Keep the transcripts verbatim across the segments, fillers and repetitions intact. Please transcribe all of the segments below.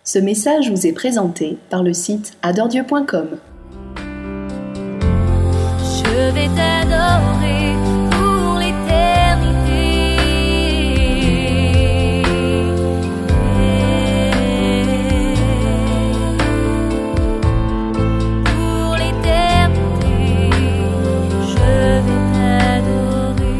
Ce message vous est présenté par le site adore dieu point com. Je vais t'adorer pour l'éternité. Pour l'éternité, je vais t'adorer.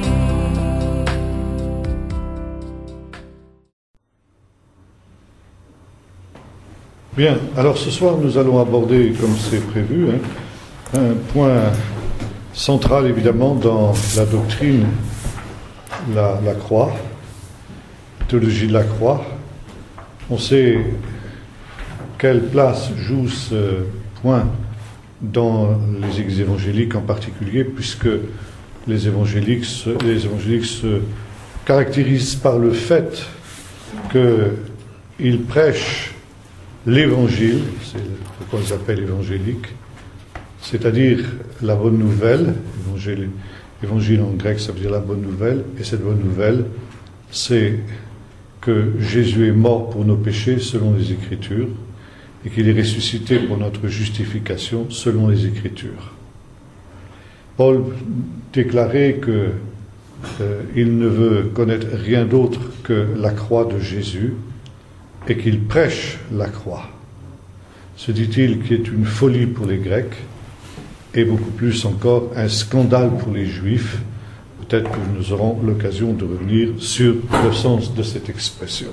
Bien, alors ce soir nous allons aborder, comme c'est prévu, hein, un point central évidemment dans la doctrine, la, la croix, la théologie de la croix. On sait quelle place joue ce point dans les églises évangéliques en particulier, puisque les évangéliques se, les évangéliques se caractérisent par le fait qu'ils prêchent l'évangile, c'est pourquoi ils s'appellent évangéliques, c'est-à-dire la bonne nouvelle. Évangile, évangile en grec, ça veut dire la bonne nouvelle, et cette bonne nouvelle, c'est que Jésus est mort pour nos péchés selon les Écritures, et qu'il est ressuscité pour notre justification selon les Écritures. Paul déclarait que euh, il ne veut connaître rien d'autre que la croix de Jésus, et qu'il prêche la croix. Se dit-il qui est une folie pour les Grecs, et beaucoup plus encore un scandale pour les Juifs. Peut-être que nous aurons l'occasion de revenir sur le sens de cette expression.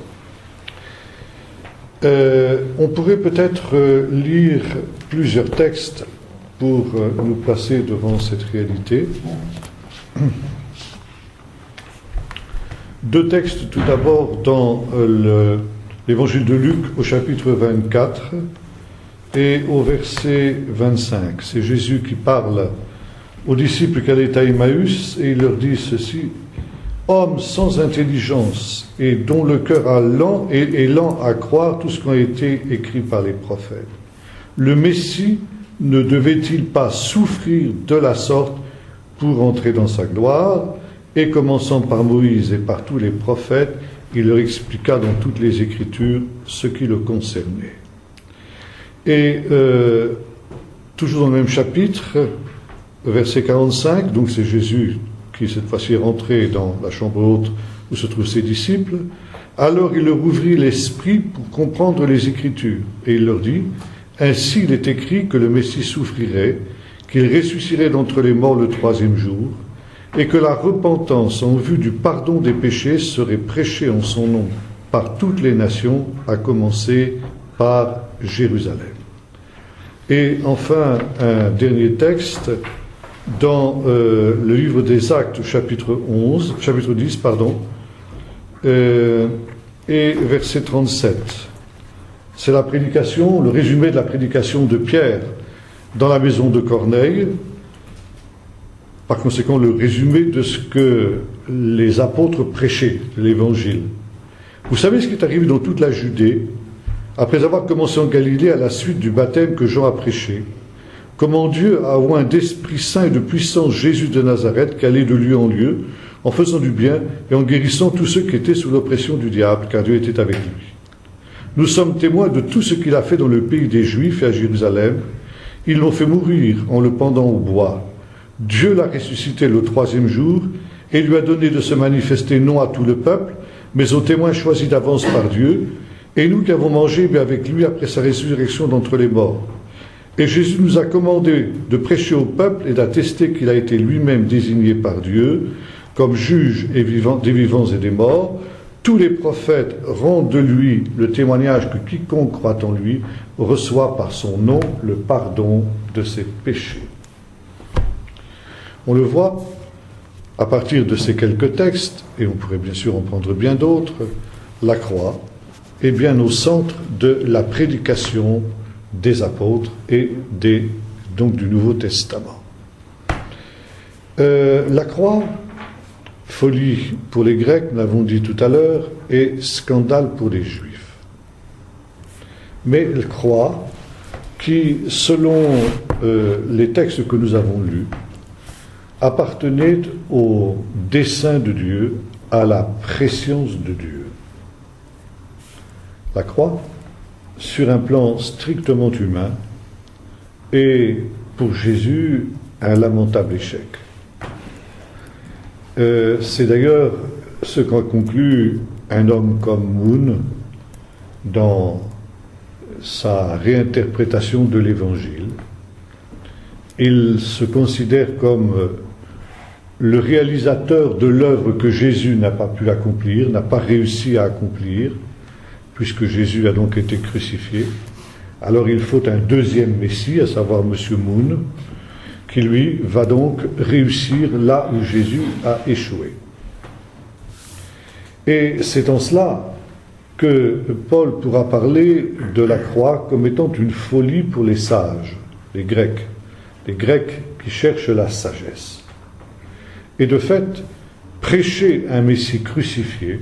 Euh, on pourrait peut-être euh, lire plusieurs textes pour euh, nous placer devant cette réalité. Deux textes tout d'abord dans euh, le L'évangile de Luc au chapitre vingt-quatre et au verset vingt-cinq. C'est Jésus qui parle aux disciples qui allaient à Emmaüs et il leur dit ceci: « Hommes sans intelligence et dont le cœur a lent et est lent à croire tout ce qui a été écrit par les prophètes. Le Messie ne devait-il pas souffrir de la sorte pour entrer dans sa gloire ? Et commençant par Moïse et par tous les prophètes, il leur expliqua dans toutes les Écritures ce qui le concernait. » Et euh, toujours dans le même chapitre, verset quarante-cinq, donc c'est Jésus qui cette fois-ci est rentré dans la chambre haute où se trouvent ses disciples. Alors il leur ouvrit l'esprit pour comprendre les Écritures, et il leur dit: « Ainsi il est écrit que le Messie souffrirait, qu'il ressusciterait d'entre les morts le troisième jour, et que la repentance en vue du pardon des péchés serait prêchée en son nom par toutes les nations, à commencer par Jérusalem. » Et enfin, un dernier texte dans euh, le livre des Actes, chapitre onze, chapitre dix, pardon, euh, et verset trente-sept. C'est la prédication, le résumé de la prédication de Pierre dans la maison de Corneille. Par conséquent, le résumé de ce que les apôtres prêchaient, de l'Évangile. Vous savez ce qui est arrivé dans toute la Judée, après avoir commencé en Galilée à la suite du baptême que Jean a prêché, comment Dieu a oint d'Esprit Saint et de puissance Jésus de Nazareth, qui allait de lieu en lieu, en faisant du bien et en guérissant tous ceux qui étaient sous l'oppression du diable, car Dieu était avec lui. Nous sommes témoins de tout ce qu'il a fait dans le pays des Juifs et à Jérusalem. Ils l'ont fait mourir en le pendant au bois. Dieu l'a ressuscité le troisième jour et lui a donné de se manifester non à tout le peuple, mais aux témoins choisis d'avance par Dieu, et nous qui avons mangé bien avec lui après sa résurrection d'entre les morts. Et Jésus nous a commandé de prêcher au peuple et d'attester qu'il a été lui-même désigné par Dieu comme juge et vivant, des vivants et des morts. Tous les prophètes rendent de lui le témoignage que quiconque croit en lui reçoit par son nom le pardon de ses péchés. » On le voit à partir de ces quelques textes, et on pourrait bien sûr en prendre bien d'autres. La croix est bien au centre de la prédication des apôtres et des, donc du Nouveau Testament. Euh, la croix, folie pour les Grecs, nous l'avons dit tout à l'heure, et scandale pour les Juifs. Mais la croix, qui, selon euh, les textes que nous avons lus, appartenait au dessein de Dieu, à la préscience de Dieu. La croix, sur un plan strictement humain est pour Jésus un lamentable échec. Euh, c'est d'ailleurs ce qu'a conclu un homme comme Moon dans sa réinterprétation de l'Évangile. Il se considère comme le réalisateur de l'œuvre que Jésus n'a pas pu accomplir, n'a pas réussi à accomplir, puisque Jésus a donc été crucifié. Alors il faut un deuxième Messie, à savoir M. Moon, qui lui va donc réussir là où Jésus a échoué. Et c'est en cela que Paul pourra parler de la croix comme étant une folie pour les sages, les Grecs, les Grecs qui cherchent la sagesse. Et de fait, prêcher un Messie crucifié,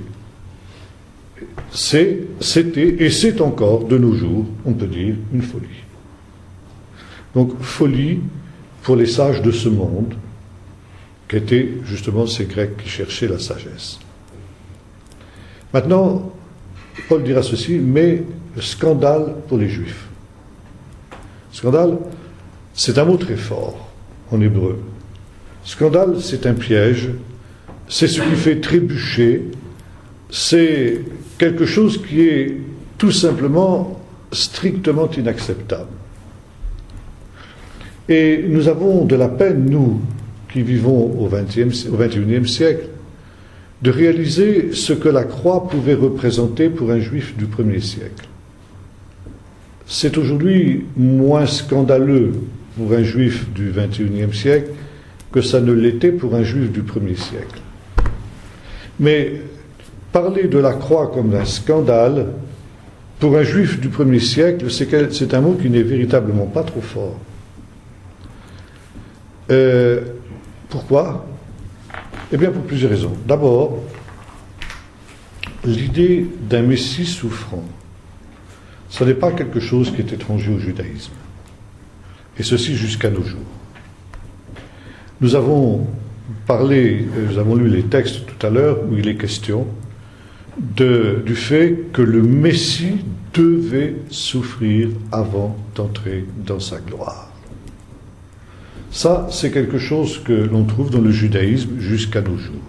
c'est, c'était et c'est encore de nos jours, on peut dire, une folie. Donc folie pour les sages de ce monde, qui étaient justement ces Grecs qui cherchaient la sagesse. Maintenant, Paul dira ceci, mais scandale pour les Juifs. Scandale, c'est un mot très fort en hébreu. Scandale, c'est un piège, c'est ce qui fait trébucher, c'est quelque chose qui est tout simplement strictement inacceptable. Et nous avons de la peine, nous, qui vivons au vingtième, au vingt et unième siècle, de réaliser ce que la croix pouvait représenter pour un juif du premier siècle. C'est aujourd'hui moins scandaleux pour un juif du vingt et unième siècle que ça ne l'était pour un juif du premier siècle. Mais parler de la croix comme d'un scandale, pour un juif du premier siècle, c'est, c'est un mot qui n'est véritablement pas trop fort. Euh, pourquoi ? Eh bien, pour plusieurs raisons. D'abord, l'idée d'un Messie souffrant, ce n'est pas quelque chose qui est étranger au judaïsme. Et ceci jusqu'à nos jours. Nous avons parlé, nous avons lu les textes tout à l'heure où il est question de, du fait que le Messie devait souffrir avant d'entrer dans sa gloire. Ça, c'est quelque chose que l'on trouve dans le judaïsme jusqu'à nos jours.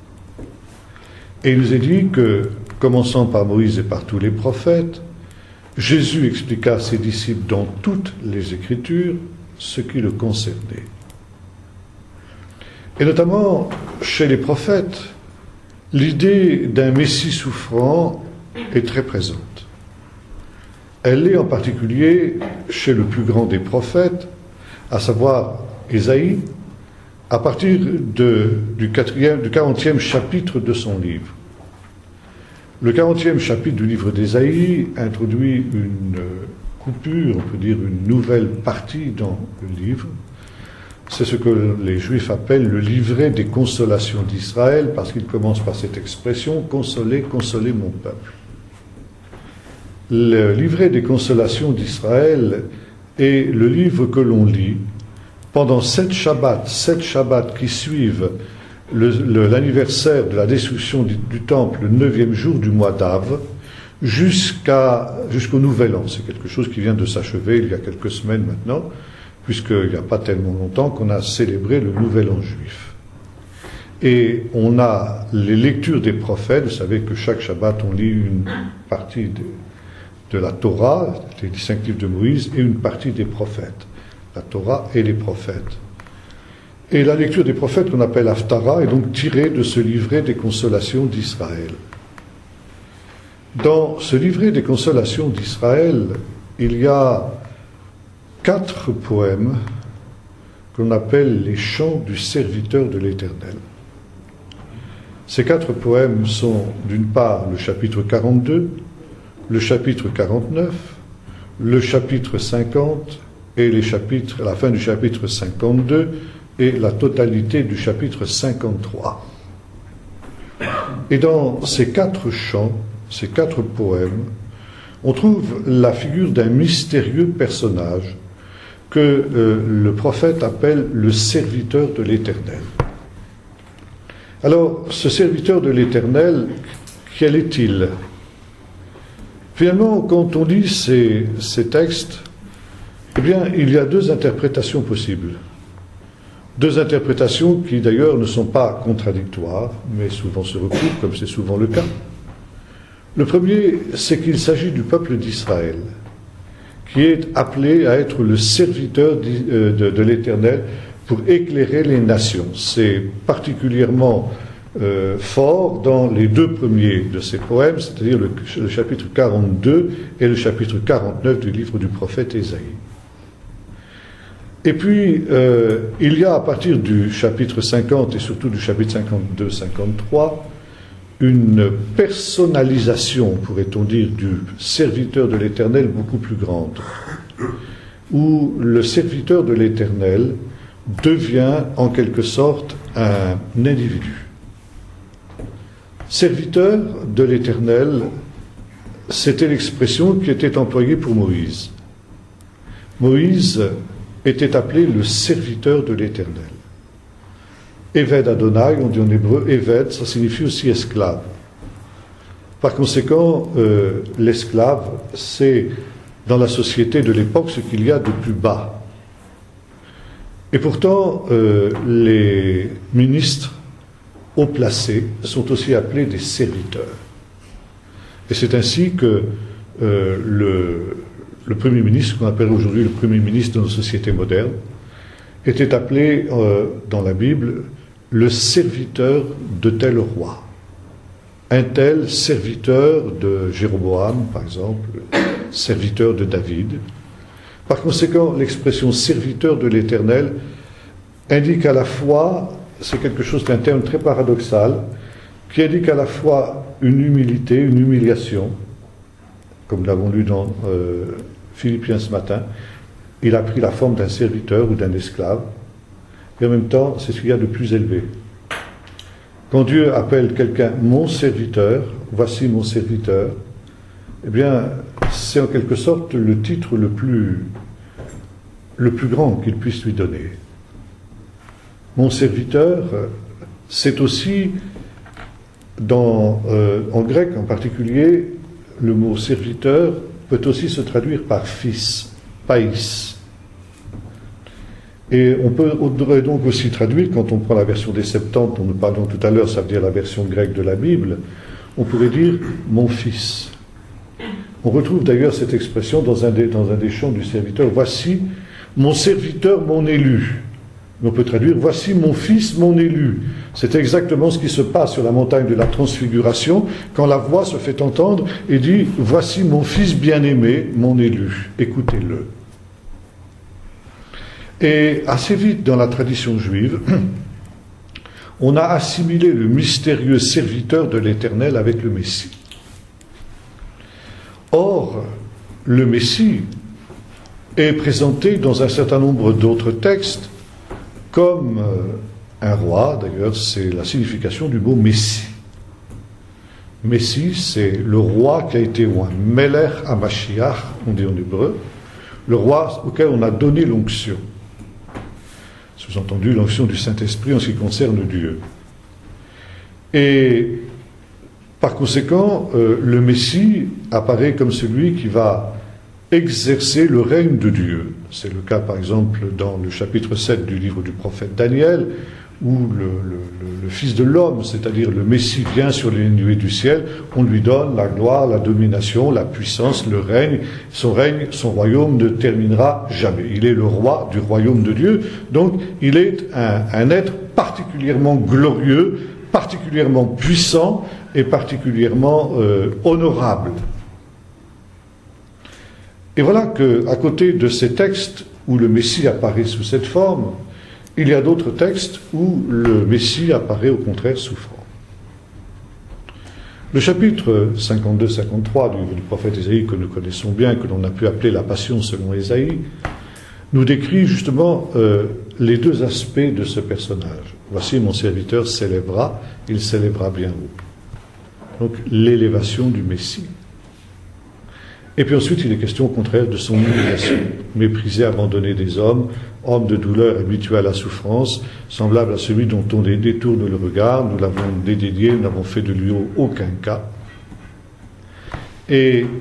Et il nous est dit que, commençant par Moïse et par tous les prophètes, Jésus expliqua à ses disciples dans toutes les Écritures ce qui le concernait. Et notamment, chez les prophètes, l'idée d'un Messie souffrant est très présente. Elle est en particulier chez le plus grand des prophètes, à savoir Ésaïe, à partir de, du, quatrième, du quarantième chapitre de son livre. Le quarantième chapitre du livre d'Ésaïe introduit une coupure, on peut dire une nouvelle partie dans le livre. C'est ce que les Juifs appellent le livret des consolations d'Israël, parce qu'il commence par cette expression « Consolez, consolez mon peuple ». Le livret des consolations d'Israël est le livre que l'on lit pendant sept Shabbats, sept Shabbats qui suivent le, le, l'anniversaire de la destruction du, du temple, le neuvième jour du mois d'Av, jusqu'à, jusqu'au Nouvel An. C'est quelque chose qui vient de s'achever il y a quelques semaines maintenant, puisqu'il n'y a pas tellement longtemps qu'on a célébré le Nouvel An juif. Et on a les lectures des prophètes. Vous savez que chaque Shabbat, on lit une partie de, de la Torah, les cinq livres de Moïse, et une partie des prophètes. La Torah et les prophètes. Et la lecture des prophètes, qu'on appelle Haftara, est donc tirée de ce livret des consolations d'Israël. Dans ce livret des consolations d'Israël, il y a quatre poèmes qu'on appelle les chants du serviteur de l'Éternel. Ces quatre poèmes sont, d'une part, le chapitre quarante-deux, le chapitre quarante-neuf, le chapitre cinquante et les chapitres, la fin du chapitre cinquante-deux et la totalité du chapitre cinquante-trois. Et dans ces quatre chants, ces quatre poèmes, on trouve la figure d'un mystérieux personnage que euh, le prophète appelle le serviteur de l'Éternel. Alors, ce serviteur de l'Éternel, quel est-il ? Finalement, quand on lit ces, ces textes, eh bien, il y a deux interprétations possibles. Deux interprétations qui, d'ailleurs, ne sont pas contradictoires, mais souvent se recoupent, comme c'est souvent le cas. Le premier, c'est qu'il s'agit du peuple d'Israël, qui est appelé à être le serviteur de, de, de l'Éternel pour éclairer les nations. C'est particulièrement euh, fort dans les deux premiers de ces poèmes, c'est-à-dire le, le chapitre quarante-deux et le chapitre quarante-neuf du livre du prophète Ésaïe. Et puis, euh, il y a à partir du chapitre cinquante et surtout du chapitre cinquante-deux cinquante-trois une personnalisation, pourrait-on dire, du serviteur de l'Éternel beaucoup plus grande, où le serviteur de l'Éternel devient en quelque sorte un individu. Serviteur de l'Éternel, c'était l'expression qui était employée pour Moïse. Moïse était appelé le serviteur de l'Éternel. Eved Adonai, on dit en hébreu, Eved, ça signifie aussi esclave. Par conséquent, euh, l'esclave, c'est dans la société de l'époque ce qu'il y a de plus bas. Et pourtant, euh, les ministres haut placés sont aussi appelés des serviteurs. Et c'est ainsi que euh, le, le Premier ministre, qu'on appelle aujourd'hui le Premier ministre de nos sociétés modernes, était appelé euh, dans la Bible le serviteur de tel roi. Un tel serviteur de Jéroboam, par exemple, serviteur de David. Par conséquent, l'expression serviteur de l'Éternel indique à la fois, c'est quelque chose d'un terme très paradoxal, qui indique à la fois une humilité, une humiliation, comme nous l'avons lu dans euh, Philippiens ce matin. Il a pris la forme d'un serviteur ou d'un esclave, et en même temps, c'est ce qu'il y a de plus élevé. Quand Dieu appelle quelqu'un « mon serviteur », « voici mon serviteur », eh bien, c'est en quelque sorte le titre le plus, le plus grand qu'il puisse lui donner. Mon serviteur, c'est aussi, dans, euh, en grec en particulier, le mot serviteur peut aussi se traduire par fils, païs. Et on peut on devrait donc aussi traduire, quand on prend la version des Septante, dont nous parlions tout à l'heure, ça veut dire la version grecque de la Bible, on pourrait dire « mon fils ». On retrouve d'ailleurs cette expression dans un des, dans un des chants du serviteur « voici mon serviteur, mon élu ». On peut traduire « voici mon fils, mon élu ». C'est exactement ce qui se passe sur la montagne de la Transfiguration, quand la voix se fait entendre et dit « voici mon fils bien-aimé, mon élu, écoutez-le ». Et assez vite dans la tradition juive, on a assimilé le mystérieux serviteur de l'Éternel avec le Messie. Or, le Messie est présenté dans un certain nombre d'autres textes comme un roi. D'ailleurs, c'est la signification du mot Messie. Messie, c'est le roi qui a été oint, Melech HaMashiach, on dit en hébreu, le roi auquel on a donné l'onction. Sous-entendu, l'onction du Saint-Esprit en ce qui concerne Dieu. Et par conséquent, euh, le Messie apparaît comme celui qui va exercer le règne de Dieu. C'est le cas, par exemple, dans le chapitre sept du livre du prophète Daniel, où le, le, le Fils de l'homme, c'est-à-dire le Messie, vient sur les nuées du ciel, on lui donne la gloire, la domination, la puissance, le règne. Son règne, son royaume ne terminera jamais. Il est le roi du royaume de Dieu, donc il est un, un être particulièrement glorieux, particulièrement puissant et particulièrement euh, honorable. Et voilà qu'à côté de ces textes où le Messie apparaît sous cette forme, il y a d'autres textes où le Messie apparaît au contraire souffrant. Le chapitre cinquante-deux cinquante-trois du, du prophète Ésaïe, que nous connaissons bien, que l'on a pu appeler la Passion selon Ésaïe, nous décrit justement euh, les deux aspects de ce personnage. Voici mon serviteur s'élèvera, il s'élèvera bien haut. Donc l'élévation du Messie. Et puis ensuite, il est question au contraire de son humiliation, méprisé, abandonné des hommes, homme de douleur, habitué à la souffrance, semblable à celui dont on détourne le regard. Nous l'avons dédainé, nous n'avons fait de lui aucun cas. Et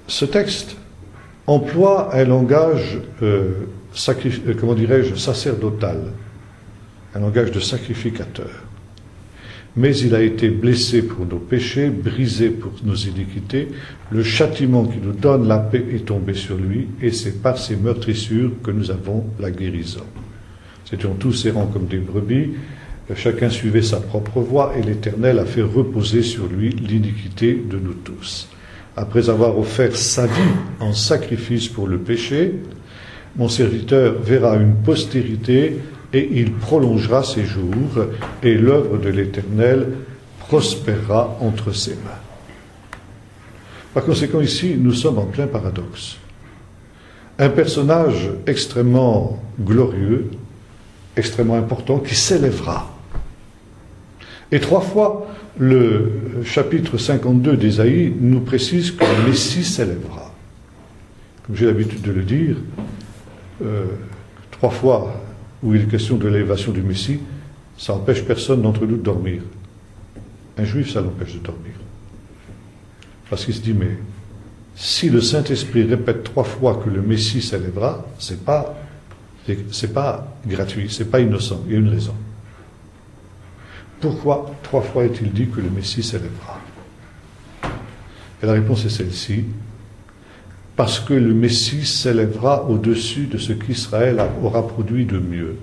ce texte emploie un langage, euh, sacri- euh, comment dirais-je, sacerdotal, un langage de sacrificateur. Mais il a été blessé pour nos péchés, brisé pour nos iniquités. Le châtiment qui nous donne la paix est tombé sur lui, et c'est par ses meurtrissures que nous avons la guérison. Nous étions tous errants comme des brebis, chacun suivait sa propre voie, et l'Éternel a fait reposer sur lui l'iniquité de nous tous. Après avoir offert sa vie en sacrifice pour le péché, mon serviteur verra une postérité, et il prolongera ses jours, et l'œuvre de l'Éternel prospérera entre ses mains. Par conséquent, ici, nous sommes en plein paradoxe. Un personnage extrêmement glorieux, extrêmement important, qui s'élèvera. Et trois fois, le chapitre cinquante-deux d'Ésaïe nous précise que le Messie s'élèvera. Comme j'ai l'habitude de le dire, euh, trois fois où il est question de l'élévation du Messie, ça n'empêche personne d'entre nous de dormir. Un juif, ça l'empêche de dormir. Parce qu'il se dit, mais si le Saint-Esprit répète trois fois que le Messie s'élèvera, c'est pas, c'est, c'est pas gratuit, c'est pas innocent, il y a une raison. Pourquoi trois fois est-il dit que le Messie s'élèvera? Et la réponse est celle-ci. Parce que le Messie s'élèvera au-dessus de ce qu'Israël aura produit de mieux.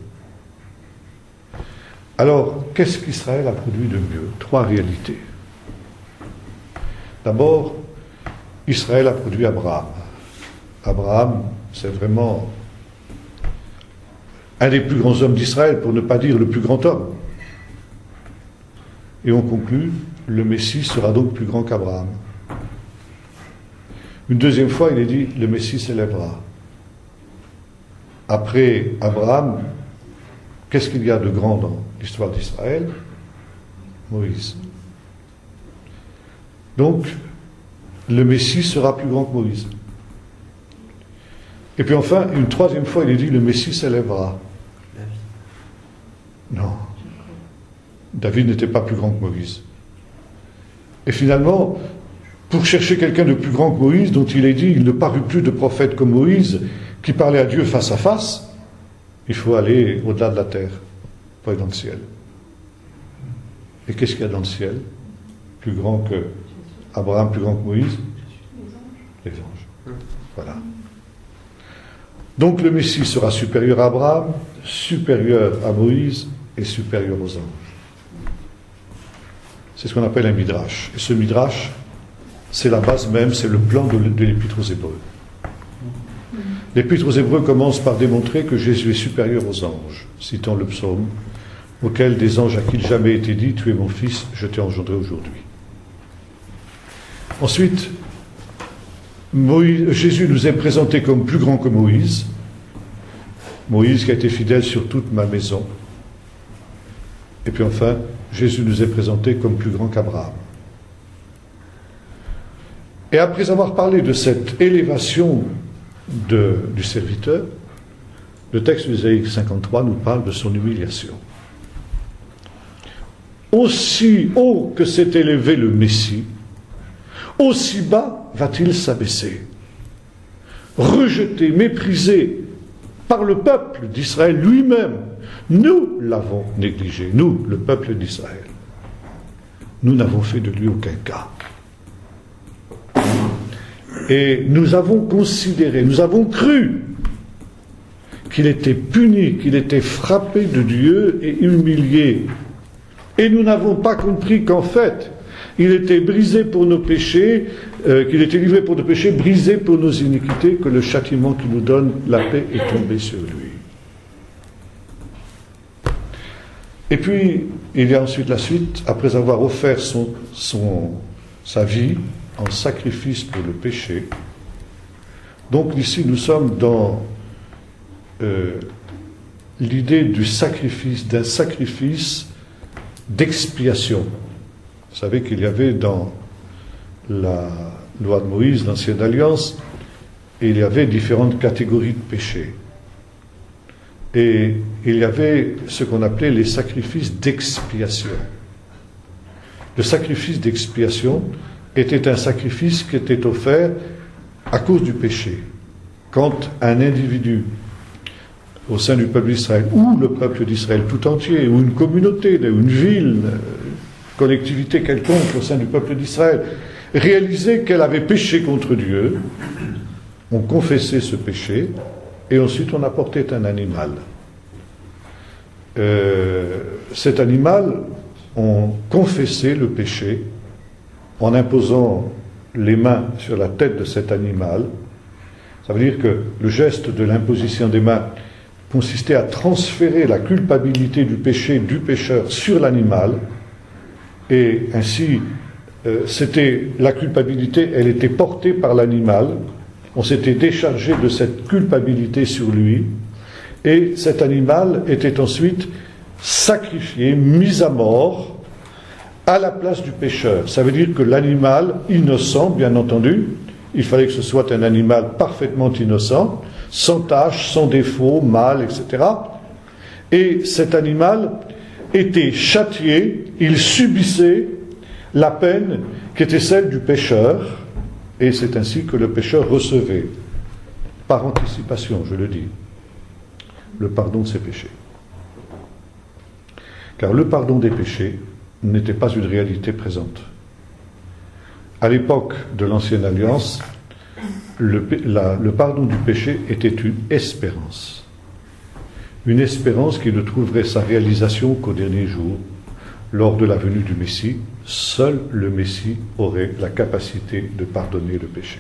Alors, qu'est-ce qu'Israël a produit de mieux? Trois réalités. D'abord, Israël a produit Abraham. Abraham, c'est vraiment un des plus grands hommes d'Israël, pour ne pas dire le plus grand homme. Et on conclut, le Messie sera donc plus grand qu'Abraham. Une deuxième fois, il est dit, le Messie s'élèvera. Après Abraham, qu'est-ce qu'il y a de grand dans l'histoire d'Israël? Moïse. Donc, le Messie sera plus grand que Moïse. Et puis enfin, une troisième fois, il est dit, le Messie s'élèvera. Non. David n'était pas plus grand que Moïse. Et finalement, pour chercher quelqu'un de plus grand que Moïse, dont il est dit, il ne parut plus de prophète comme Moïse, qui parlait à Dieu face à face, il faut aller au-delà de la terre, pour aller dans le ciel. Et qu'est-ce qu'il y a dans le ciel? Plus grand que Abraham, plus grand que Moïse? Les anges. Voilà. Donc le Messie sera supérieur à Abraham, supérieur à Moïse et supérieur aux anges. C'est ce qu'on appelle un midrash. Et ce midrash, c'est la base même, c'est le plan de, de l'Épître aux Hébreux. L'Épître aux Hébreux commence par démontrer que Jésus est supérieur aux anges, citant le psaume, auquel des anges à qui il jamais été dit, tu es mon fils, je t'ai engendré aujourd'hui. Ensuite, Moïse, Jésus nous est présenté comme plus grand que Moïse, Moïse qui a été fidèle sur toute ma maison. Et puis enfin, Jésus nous est présenté comme plus grand qu'Abraham. Et après avoir parlé de cette élévation de, du serviteur, le texte d'Ésaïe cinquante-trois nous parle de son humiliation. Aussi haut que s'est élevé le Messie, aussi bas va-t-il s'abaisser. Rejeté, méprisé par le peuple d'Israël lui-même, nous l'avons négligé, nous, le peuple d'Israël. Nous n'avons fait de lui aucun cas. Et nous avons considéré, nous avons cru qu'il était puni, qu'il était frappé de Dieu et humilié. Et nous n'avons pas compris qu'en fait, il était brisé pour nos péchés, euh, qu'il était livré pour nos péchés, brisé pour nos iniquités, que le châtiment qui nous donne la paix est tombé sur lui. Et puis, il y a ensuite la suite, après avoir offert son, son, sa vie en sacrifice pour le péché. Donc ici, nous sommes dans euh, l'idée du sacrifice, d'un sacrifice d'expiation. Vous savez qu'il y avait dans la loi de Moïse, l'Ancienne Alliance, il y avait différentes catégories de péchés. Et il y avait ce qu'on appelait les sacrifices d'expiation. Le sacrifice d'expiation était un sacrifice qui était offert à cause du péché, quand un individu au sein du peuple d'Israël, ou le peuple d'Israël tout entier, ou une communauté, ou une ville, une collectivité quelconque au sein du peuple d'Israël, réalisait qu'elle avait péché contre Dieu, on confessait ce péché, et ensuite on apportait un animal. Euh, cet animal, on confessait le péché en imposant les mains sur la tête de cet animal. Ça veut dire que le geste de l'imposition des mains consistait à transférer la culpabilité du péché du pécheur sur l'animal, et ainsi euh, c'était la culpabilité, elle était portée par l'animal, on s'était déchargé de cette culpabilité sur lui, et cet animal était ensuite sacrifié, mis à mort à la place du pécheur. Ça veut dire que l'animal innocent, bien entendu, il fallait que ce soit un animal parfaitement innocent, sans tache, sans défaut, mâle, et cetera. Et cet animal était châtié, il subissait la peine qui était celle du pécheur, et c'est ainsi que le pécheur recevait, par anticipation, je le dis, le pardon de ses péchés. Car le pardon des péchés n'était pas une réalité présente. À l'époque de l'Ancienne Alliance, le, la, le pardon du péché était une espérance. Une espérance qui ne trouverait sa réalisation qu'au dernier jour, lors de la venue du Messie. Seul le Messie aurait la capacité de pardonner le péché.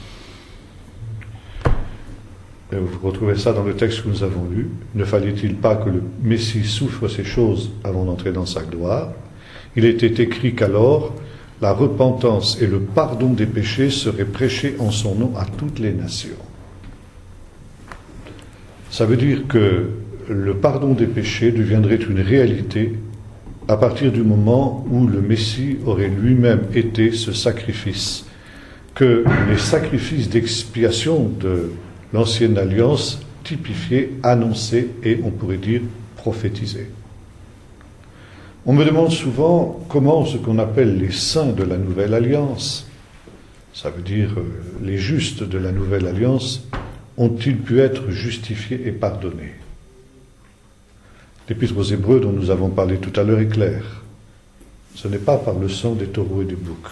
Et vous retrouvez ça dans le texte que nous avons lu. Ne fallait-il pas que le Messie souffre ces choses avant d'entrer dans sa gloire? Il était écrit qu'alors, la repentance et le pardon des péchés seraient prêchés en son nom à toutes les nations. Ça veut dire que le pardon des péchés deviendrait une réalité à partir du moment où le Messie aurait lui-même été ce sacrifice, que les sacrifices d'expiation de l'Ancienne Alliance typifiaient, annonçaient et, on pourrait dire, prophétisaient. On me demande souvent comment ce qu'on appelle les saints de la Nouvelle Alliance, ça veut dire euh, les justes de la Nouvelle Alliance, ont-ils pu être justifiés et pardonnés? L'Épître aux Hébreux dont nous avons parlé tout à l'heure est clair. Ce n'est pas par le sang des taureaux et des boucs.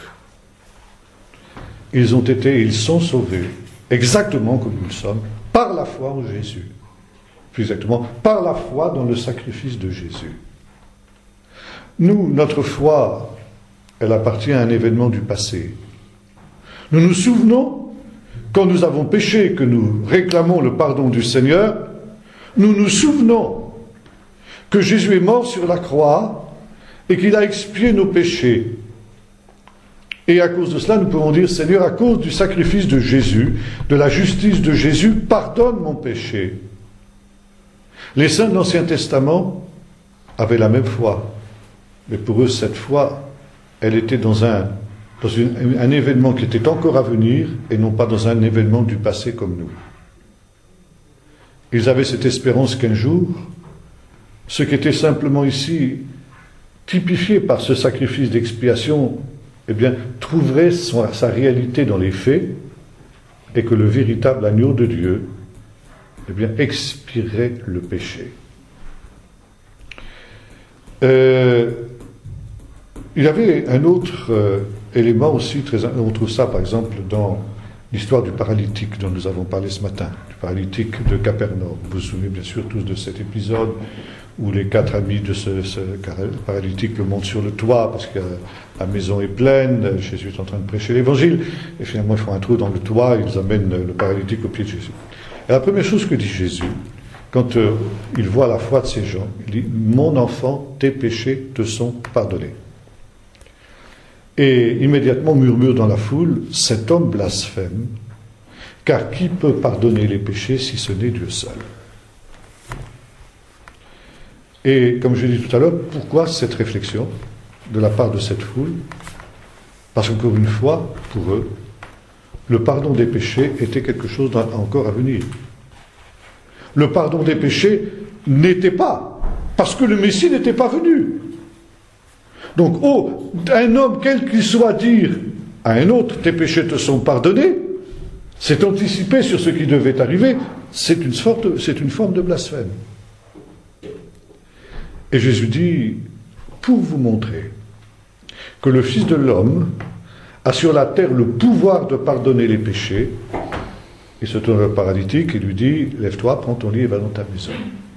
Ils ont été, ils sont sauvés, exactement comme nous le sommes, par la foi en Jésus. Plus exactement, par la foi dans le sacrifice de Jésus. Nous, notre foi, elle appartient à un événement du passé. Nous nous souvenons, quand nous avons péché, que nous réclamons le pardon du Seigneur, nous nous souvenons que Jésus est mort sur la croix et qu'il a expié nos péchés. Et à cause de cela, nous pouvons dire, Seigneur, à cause du sacrifice de Jésus, de la justice de Jésus, pardonne mon péché. Les saints de l'Ancien Testament avaient la même foi. Mais pour eux, cette foi, elle était dans, un, dans une, un événement qui était encore à venir et non pas dans un événement du passé comme nous. Ils avaient cette espérance qu'un jour, ce qui était simplement ici typifié par ce sacrifice d'expiation, eh bien, trouverait son, sa réalité dans les faits et que le véritable agneau de Dieu, eh bien, expierait le péché. Euh, il y avait un autre euh, élément aussi très, on trouve ça par exemple dans l'histoire du paralytique dont nous avons parlé ce matin, du paralytique de Capernaum. Vous vous souvenez bien sûr tous de cet épisode où les quatre amis de ce, ce paralytique le montent sur le toit parce que la maison est pleine, Jésus est en train de prêcher l'évangile, et finalement ils font un trou dans le toit, ils amènent le paralytique au pied de Jésus. Et la première chose que dit Jésus, quand euh, il voit la foi de ces gens, il dit « Mon enfant, tes péchés te sont pardonnés ». Et immédiatement murmure dans la foule « Cet homme blasphème, car qui peut pardonner les péchés si ce n'est Dieu seul ?» Et comme je l'ai dit tout à l'heure, pourquoi cette réflexion de la part de cette foule? Parce qu'encore une fois, pour eux, le pardon des péchés était quelque chose encore à venir. Le pardon des péchés n'était pas, parce que le Messie n'était pas venu. Donc, oh, un homme, quel qu'il soit, dire à un autre, tes péchés te sont pardonnés, c'est anticiper sur ce qui devait arriver, c'est une, sorte, c'est une forme de blasphème. Et Jésus dit, pour vous montrer que le Fils de l'homme a sur la terre le pouvoir de pardonner les péchés, il se tourne vers le paralytique et lui dit, lève-toi, prends ton lit et va dans ta maison.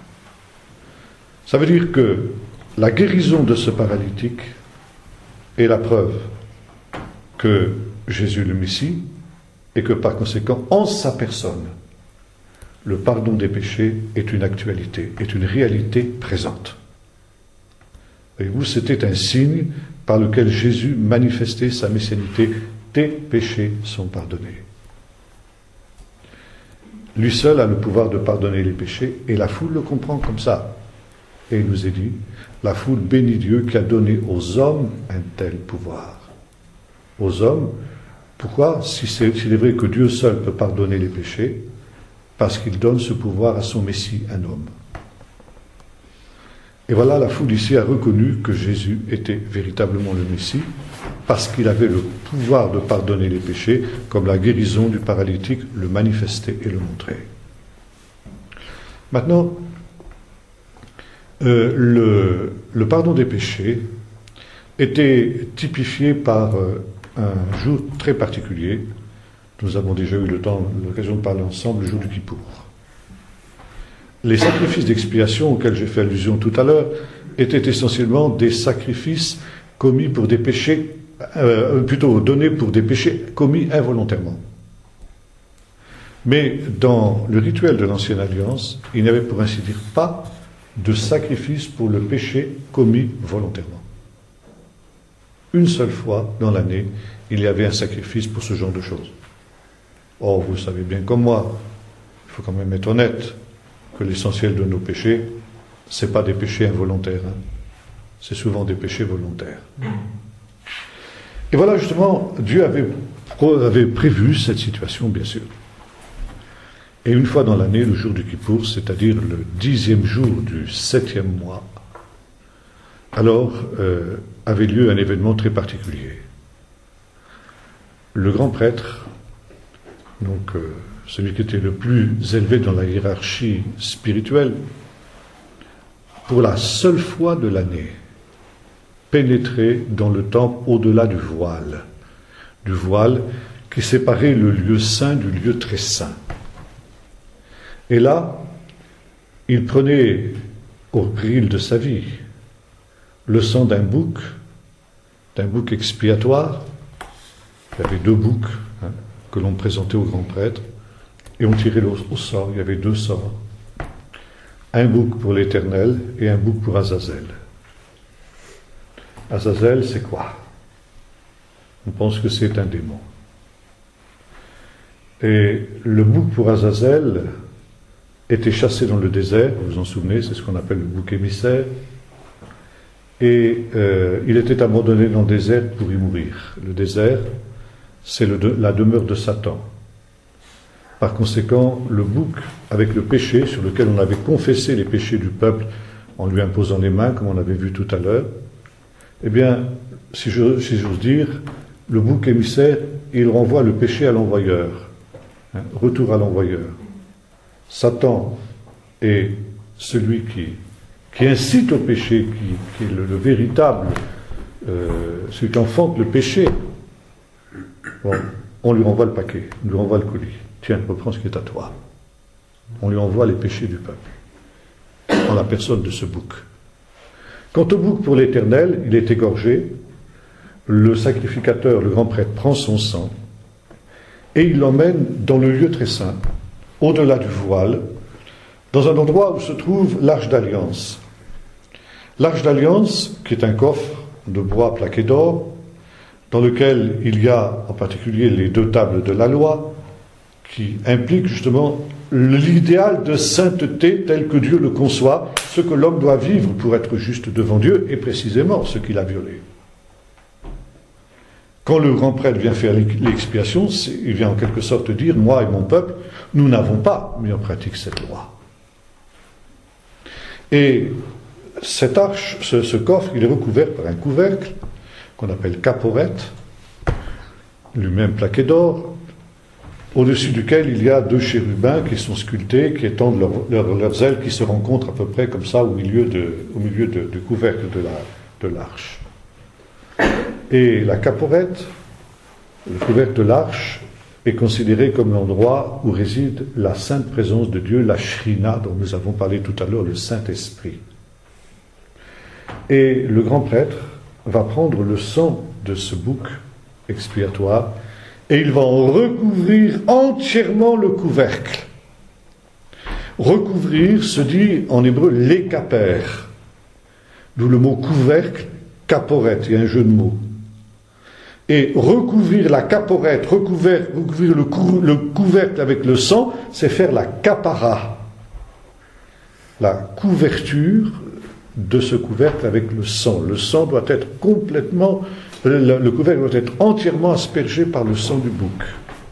Ça veut dire que la guérison de ce paralytique est la preuve que Jésus est le Messie et que par conséquent, en sa personne, le pardon des péchés est une actualité, est une réalité présente. Voyez-vous, c'était un signe par lequel Jésus manifestait sa messianité. Tes péchés sont pardonnés. Lui seul a le pouvoir de pardonner les péchés et la foule le comprend comme ça. Et il nous est dit, la foule bénit Dieu qui a donné aux hommes un tel pouvoir. Aux hommes, pourquoi? Si c'est, s'il est vrai que Dieu seul peut pardonner les péchés, parce qu'il donne ce pouvoir à son Messie, un homme. Et voilà, la foule ici a reconnu que Jésus était véritablement le Messie, parce qu'il avait le pouvoir de pardonner les péchés, comme la guérison du paralytique le manifestait et le montrait. Maintenant, euh, le, le pardon des péchés était typifié par euh, un jour très particulier. Nous avons déjà eu le temps, l'occasion de parler ensemble, le jour du Kippour. Les sacrifices d'expiation auxquels j'ai fait allusion tout à l'heure étaient essentiellement des sacrifices commis pour des péchés, euh, plutôt donnés pour des péchés commis involontairement. Mais dans le rituel de l'Ancienne Alliance, il n'y avait pour ainsi dire pas de sacrifice pour le péché commis volontairement. Une seule fois dans l'année, il y avait un sacrifice pour ce genre de choses. Or, vous savez bien comme moi, il faut quand même être honnête, que l'essentiel de nos péchés, ce n'est pas des péchés involontaires, hein. C'est souvent des péchés volontaires. Et voilà justement, Dieu avait, avait prévu cette situation, bien sûr. Et une fois dans l'année, le jour du Kippour, c'est-à-dire le dixième jour du septième mois, alors euh, avait lieu un événement très particulier. Le grand prêtre, donc euh, celui qui était le plus élevé dans la hiérarchie spirituelle, pour la seule fois de l'année, pénétrait dans le temple au-delà du voile, du voile qui séparait le lieu saint du lieu très saint. Et là, il prenait au péril de sa vie le sang d'un bouc, d'un bouc expiatoire. Il y avait deux boucs hein, que l'on présentait au grand prêtre, et on tirait au, au sort. Il y avait deux sorts. Un bouc pour l'Éternel et un bouc pour Azazel. Azazel, c'est quoi? On pense que c'est un démon. Et le bouc pour Azazel était chassé dans le désert, vous vous en souvenez, c'est ce qu'on appelle le bouc émissaire, et euh, il était abandonné dans le désert pour y mourir. Le désert, c'est le de, la demeure de Satan. Par conséquent, le bouc, avec le péché sur lequel on avait confessé les péchés du peuple en lui imposant les mains, comme on avait vu tout à l'heure, eh bien, si, je, si j'ose dire, le bouc émissaire, il renvoie le péché à l'envoyeur. Hein, retour à l'envoyeur. Satan est celui qui, qui incite au péché, qui, qui est le, le véritable, euh, celui qui enfante le péché. Bon, on lui renvoie le paquet, on lui renvoie le colis. Tiens, reprends ce qui est à toi. On lui envoie les péchés du peuple, en la personne de ce bouc. Quant au bouc pour l'Éternel, il est égorgé, le sacrificateur, le grand prêtre, prend son sang, et il l'emmène dans le lieu très saint, au-delà du voile, dans un endroit où se trouve l'Arche d'Alliance. L'Arche d'Alliance, qui est un coffre de bois plaqué d'or, dans lequel il y a en particulier les deux tables de la loi, qui impliquent justement l'idéal de sainteté tel que Dieu le conçoit, ce que l'homme doit vivre pour être juste devant Dieu, et précisément ce qu'il a violé. Quand le grand prêtre vient faire l'expiation, il vient en quelque sorte dire, moi et mon peuple, nous n'avons pas mis en pratique cette loi. Et cette arche, ce, ce coffre, il est recouvert par un couvercle qu'on appelle caporette, lui-même plaqué d'or. au-dessus duquel il y a deux chérubins qui sont sculptés, qui étendent leur, leur, leurs ailes, qui se rencontrent à peu près comme ça au milieu, de, au milieu de, du couvercle de, la, de l'arche. Et la caporette, le couvercle de l'arche, est considéré comme l'endroit où réside la sainte présence de Dieu, la Shrina, dont nous avons parlé tout à l'heure, le Saint-Esprit. Et le grand prêtre va prendre le sang de ce bouc expiatoire et il va en recouvrir entièrement le couvercle. Recouvrir se dit en hébreu l'écaper, d'où le mot couvercle, caporette, il y a un jeu de mots. Et recouvrir la caporette, recouvrir, recouvrir le, cou, le couvercle avec le sang, c'est faire la capara, la couverture de ce couvercle avec le sang. Le sang doit être complètement, le, le couvercle doit être entièrement aspergé par le sang du bouc.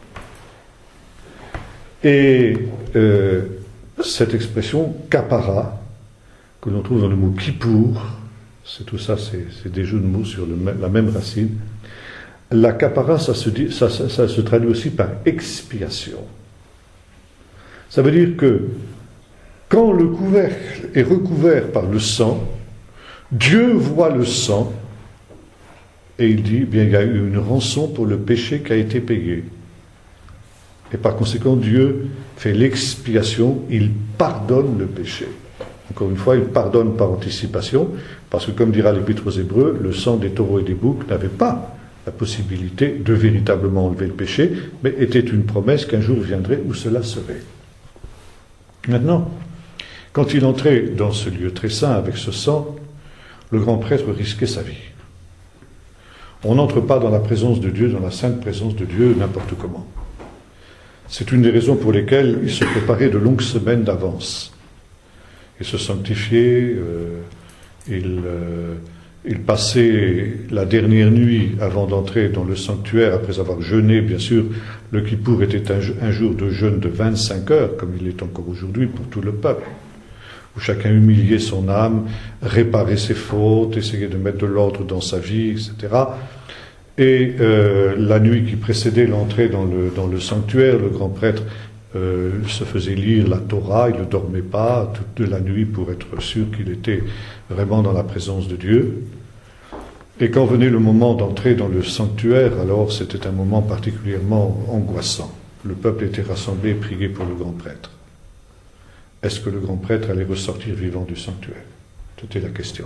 Et euh, cette expression capara, que l'on trouve dans le mot kippour, c'est tout ça, c'est, c'est des jeux de mots sur le, la même racine. La capara, ça se, dit, ça, ça, ça se traduit aussi par expiation. Ça veut dire que quand le couvercle est recouvert par le sang, Dieu voit le sang et il dit, bien, il y a eu une rançon pour le péché qui a été payé. Et par conséquent, Dieu fait l'expiation, il pardonne le péché. Encore une fois, il pardonne par anticipation, parce que comme dira l'Épître aux Hébreux, le sang des taureaux et des boucs n'avait pas la possibilité de véritablement enlever le péché, mais était une promesse qu'un jour viendrait où cela serait. Maintenant, quand il entrait dans ce lieu très saint avec ce sang, le grand prêtre risquait sa vie. On n'entre pas dans la présence de Dieu, dans la sainte présence de Dieu, n'importe comment. C'est une des raisons pour lesquelles il se préparait de longues semaines d'avance. Il se sanctifiait, euh, il... Euh, Il passait la dernière nuit avant d'entrer dans le sanctuaire, après avoir jeûné, bien sûr. Le Kippour était un, un jour de jeûne de vingt-cinq heures, comme il est encore aujourd'hui pour tout le peuple, où chacun humiliait son âme, réparait ses fautes, essayait de mettre de l'ordre dans sa vie, et cetera. Et euh, la nuit qui précédait l'entrée dans le, dans le sanctuaire, le grand prêtre euh, se faisait lire la Torah, il ne dormait pas toute la nuit pour être sûr qu'il était vraiment dans la présence de Dieu. Et quand venait le moment d'entrer dans le sanctuaire, alors c'était un moment particulièrement angoissant. Le peuple était rassemblé et priait pour le grand prêtre. Est-ce que le grand prêtre allait ressortir vivant du sanctuaire? C'était la question.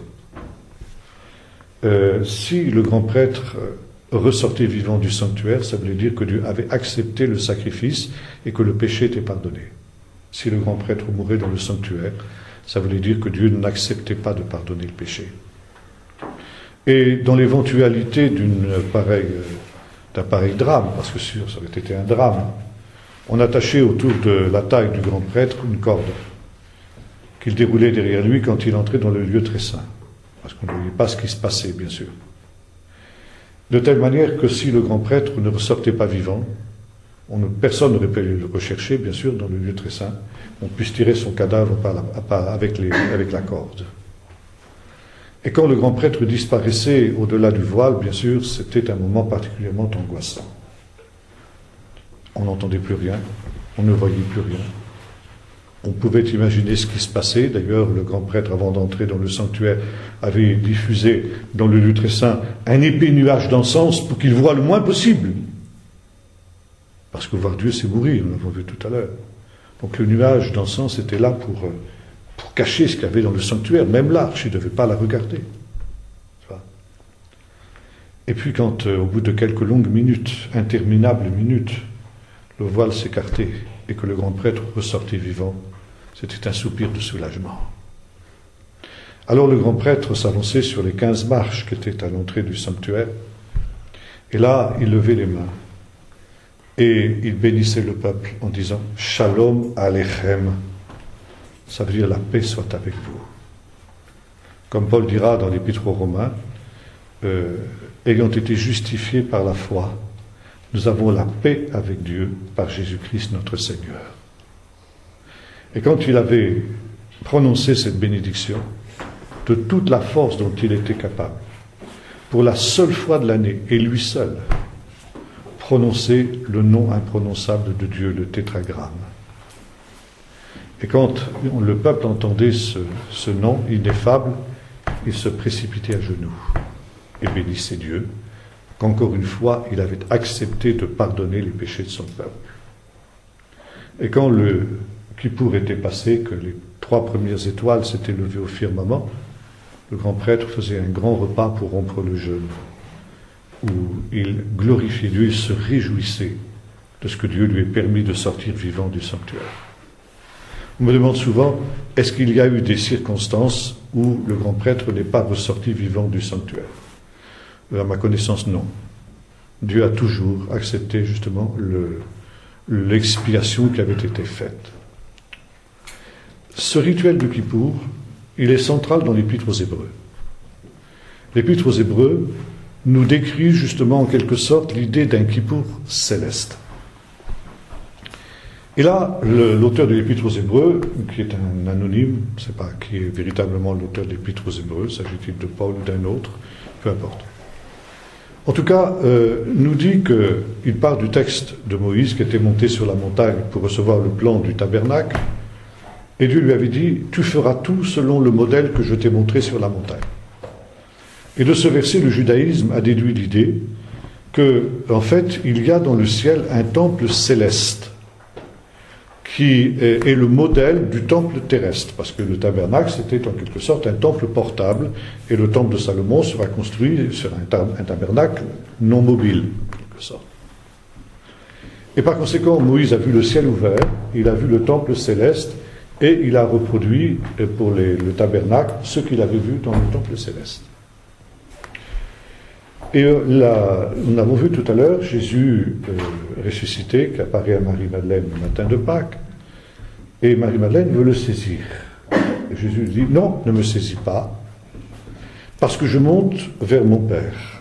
Euh, si le grand prêtre ressortait vivant du sanctuaire, ça voulait dire que Dieu avait accepté le sacrifice et que le péché était pardonné. Si le grand prêtre mourait dans le sanctuaire, ça voulait dire que Dieu n'acceptait pas de pardonner le péché. Et dans l'éventualité d'une pareille, d'un pareil drame, parce que sûr, ça aurait été un drame, on attachait autour de la taille du grand prêtre une corde qu'il déroulait derrière lui quand il entrait dans le lieu très saint, parce qu'on ne voyait pas ce qui se passait, bien sûr. De telle manière que si le grand prêtre ne ressortait pas vivant, on ne, personne n'aurait pu le rechercher, bien sûr, dans le lieu très saint. On puisse tirer son cadavre par la, par, avec, les, avec la corde. Et quand le grand prêtre disparaissait au-delà du voile, bien sûr, c'était un moment particulièrement angoissant. On n'entendait plus rien, on ne voyait plus rien. On pouvait imaginer ce qui se passait. D'ailleurs, le grand prêtre, avant d'entrer dans le sanctuaire, avait diffusé dans le lieu très saint un épais nuage d'encens pour qu'il voie le moins possible. Parce que voir Dieu, c'est mourir, nous l'avons vu tout à l'heure. Donc le nuage d'encens était là pour, pour cacher ce qu'il y avait dans le sanctuaire. Même l'arche, il ne devait pas la regarder. Et puis quand, au bout de quelques longues minutes, interminables minutes, le voile s'écartait et que le grand prêtre ressortait vivant, c'était un soupir de soulagement. Alors le grand prêtre s'avançait sur les quinze marches qui étaient à l'entrée du sanctuaire, et là, il levait les mains, et il bénissait le peuple en disant « Shalom Alechem », ça veut dire « la paix soit avec vous ». Comme Paul dira dans l'Épître aux Romains, euh, ayant été justifiés par la foi, nous avons la paix avec Dieu par Jésus-Christ notre Seigneur. Et quand il avait prononcé cette bénédiction, de toute la force dont il était capable, pour la seule fois de l'année, et lui seul, prononcer le nom imprononçable de Dieu, le tétragramme. Et quand le peuple entendait ce, ce nom ineffable, il se précipitait à genoux et bénissait Dieu, qu'encore une fois, il avait accepté de pardonner les péchés de son peuple. Et quand le Kippour était passé, que les trois premières étoiles s'étaient levées au firmament, le grand prêtre faisait un grand repas pour rompre le jeûne, où il glorifiait Dieu, il se réjouissait de ce que Dieu lui ait permis de sortir vivant du sanctuaire. On me demande souvent, est-ce qu'il y a eu des circonstances où le grand prêtre n'est pas ressorti vivant du sanctuaire? À ma connaissance, non. Dieu a toujours accepté justement le, l'expiation qui avait été faite. Ce rituel du Kippour, il est central dans l'Épître aux Hébreux. L'Épître aux Hébreux nous décrit justement en quelque sorte l'idée d'un Kippour céleste. Et là, le, l'auteur de l'Épître aux Hébreux, qui est un anonyme, je ne sais pas qui est véritablement l'auteur de l'Épître aux Hébreux, s'agit-il de Paul ou d'un autre, peu importe. En tout cas, euh, nous dit qu'il part du texte de Moïse qui était monté sur la montagne pour recevoir le plan du tabernacle, et Dieu lui avait dit « Tu feras tout selon le modèle que je t'ai montré sur la montagne ». Et de ce verset, le judaïsme a déduit l'idée que, en fait, il y a dans le ciel un temple céleste qui est le modèle du temple terrestre, parce que le tabernacle, c'était en quelque sorte un temple portable, et le temple de Salomon sera construit sur un, tab- un tabernacle non mobile, en quelque sorte. Et par conséquent, Moïse a vu le ciel ouvert, il a vu le temple céleste, et il a reproduit pour les, le tabernacle ce qu'il avait vu dans le temple céleste. Et là, nous avons vu tout à l'heure Jésus euh, ressuscité, qui apparaît à Marie-Madeleine le matin de Pâques, et Marie-Madeleine veut le saisir. Et Jésus dit, non, ne me saisis pas, parce que je monte vers mon Père.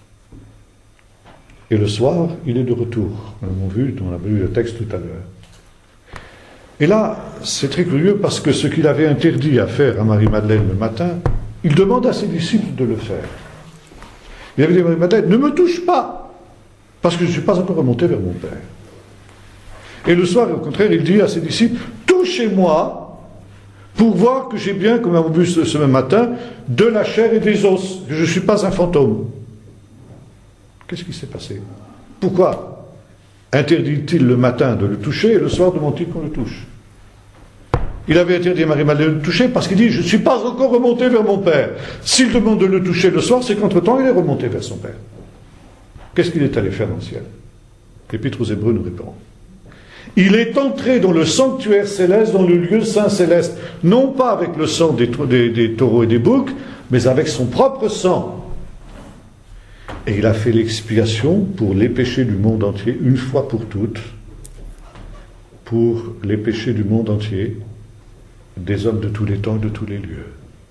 Et le soir, il est de retour. Nous l'avons vu, on a lu le texte tout à l'heure. Et là, c'est très curieux, parce que ce qu'il avait interdit à faire à Marie-Madeleine le matin, il demande à ses disciples de le faire. Il avait dit à Marie-Madeleine, ne me touche pas, parce que je ne suis pas encore remonté vers mon Père. Et le soir, au contraire, il dit à ses disciples, touchez-moi pour voir que j'ai bien, comme nous avons vu ce, ce même matin, de la chair et des os, que je ne suis pas un fantôme. Qu'est-ce qui s'est passé? Pourquoi interdit-il le matin de le toucher et le soir demande-t-il qu'on le touche? Il avait interdit à Marie-Madeleine de le toucher parce qu'il dit « Je ne suis pas encore remonté vers mon Père ». S'il demande de le toucher le soir, c'est qu'entre-temps, il est remonté vers son Père. Qu'est-ce qu'il est allé faire dans le ciel? L'Épître aux Hébreux nous répond. Il est entré dans le sanctuaire céleste, dans le lieu saint céleste, non pas avec le sang des, des, des taureaux et des boucs, mais avec son propre sang. Et il a fait l'expiation pour les péchés du monde entier, une fois pour toutes, pour les péchés du monde entier, des hommes de tous les temps et de tous les lieux.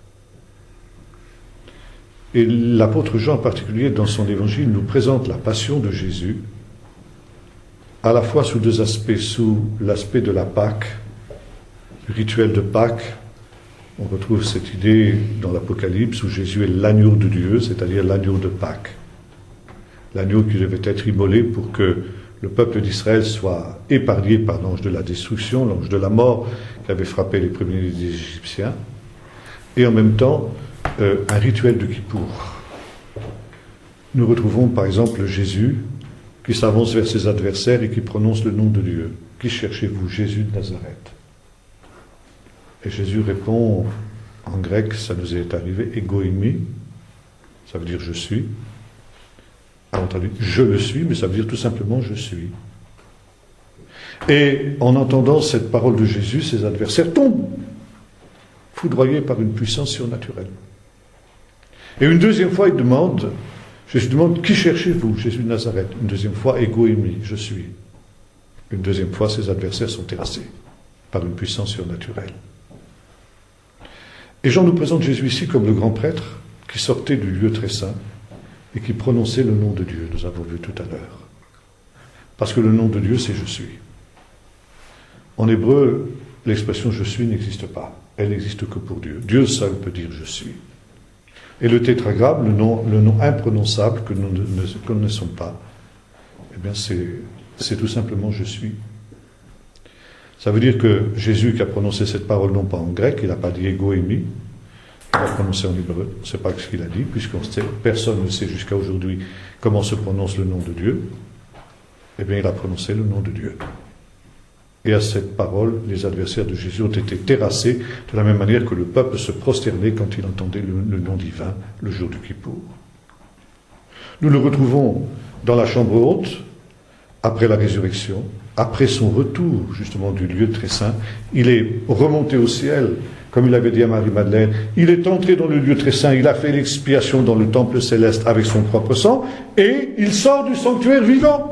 Et l'apôtre Jean en particulier, dans son évangile, nous présente la passion de Jésus, à la fois sous deux aspects, sous l'aspect de la Pâque, le rituel de Pâques. On retrouve cette idée dans l'Apocalypse où Jésus est l'agneau de Dieu, c'est-à-dire l'agneau de Pâques. L'agneau qui devait être immolé pour que le peuple d'Israël soit épargné par l'ange de la destruction, l'ange de la mort qui avait frappé les premiers des Égyptiens, et en même temps euh, un rituel de Kippour. Nous retrouvons par exemple Jésus qui s'avance vers ses adversaires et qui prononce le nom de Dieu. Qui cherchez-vous? Jésus de Nazareth. Et Jésus répond en grec, ça nous est arrivé, ego eimi, ça veut dire je suis. Alors on traduit je le suis, mais ça veut dire tout simplement je suis. Et en entendant cette parole de Jésus, ses adversaires tombent, foudroyés par une puissance surnaturelle. Et une deuxième fois, il demande, Jésus demande, qui cherchez-vous? Jésus de Nazareth. Une deuxième fois, ego eimi, je suis. Une deuxième fois, ses adversaires sont terrassés par une puissance surnaturelle. Et Jean nous présente Jésus ici comme le grand prêtre qui sortait du lieu très saint et qui prononçait le nom de Dieu, nous avons vu tout à l'heure. Parce que le nom de Dieu, c'est « je suis ». En hébreu, l'expression « je suis » n'existe pas. Elle n'existe que pour Dieu. Dieu seul peut dire « je suis ». Et le tétragramme, le nom, le nom imprononçable que nous ne connaissons pas, Eh bien, c'est, c'est tout simplement « je suis ». Ça veut dire que Jésus qui a prononcé cette parole, non pas en grec, il n'a pas dit « ego émi », il l'a prononcé en hébreu, on ne sait pas ce qu'il a dit, puisqu'on sait, personne ne sait jusqu'à aujourd'hui comment se prononce le nom de Dieu. Eh bien, il a prononcé le nom de Dieu. Et à cette parole, les adversaires de Jésus ont été terrassés de la même manière que le peuple se prosternait quand il entendait le, le nom divin le jour du Kippour. Nous le retrouvons dans la chambre haute, après la résurrection, après son retour justement du lieu très saint. Il est remonté au ciel, comme il avait dit à Marie-Madeleine. Il est entré dans le lieu très saint, il a fait l'expiation dans le temple céleste avec son propre sang, et il sort du sanctuaire vivant.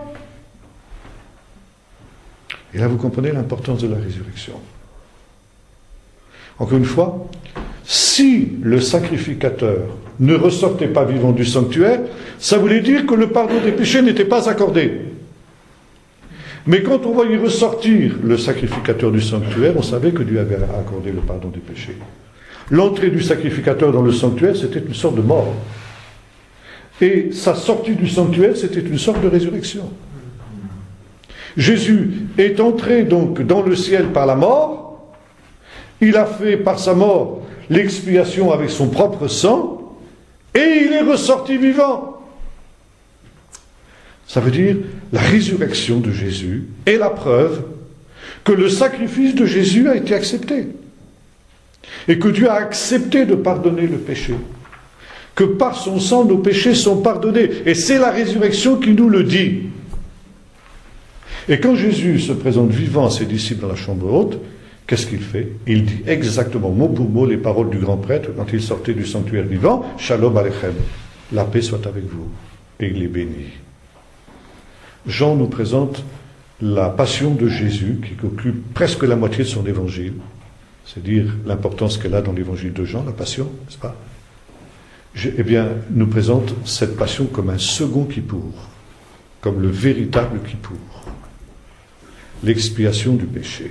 Et là, vous comprenez l'importance de la résurrection. Encore une fois, si le sacrificateur ne ressortait pas vivant du sanctuaire, ça voulait dire que le pardon des péchés n'était pas accordé. Mais quand on voyait ressortir le sacrificateur du sanctuaire, on savait que Dieu avait accordé le pardon des péchés. L'entrée du sacrificateur dans le sanctuaire, c'était une sorte de mort. Et sa sortie du sanctuaire, c'était une sorte de résurrection. Jésus est entré donc dans le ciel par la mort, il a fait par sa mort l'expiation avec son propre sang, et il est ressorti vivant. Ça veut dire, la résurrection de Jésus est la preuve que le sacrifice de Jésus a été accepté, et que Dieu a accepté de pardonner le péché, que par son sang nos péchés sont pardonnés, et c'est la résurrection qui nous le dit. Et quand Jésus se présente vivant à ses disciples dans la chambre haute, qu'est-ce qu'il fait? Il dit exactement mot pour mot les paroles du grand prêtre quand il sortait du sanctuaire vivant, « Shalom Alechem, la paix soit avec vous. » Et il les bénit. Jean nous présente la passion de Jésus qui occupe presque la moitié de son évangile, c'est-à-dire l'importance qu'elle a dans l'évangile de Jean, la passion, n'est-ce pas? Eh bien, nous présente cette passion comme un second Kippour, comme le véritable Kippour. L'expiation du péché.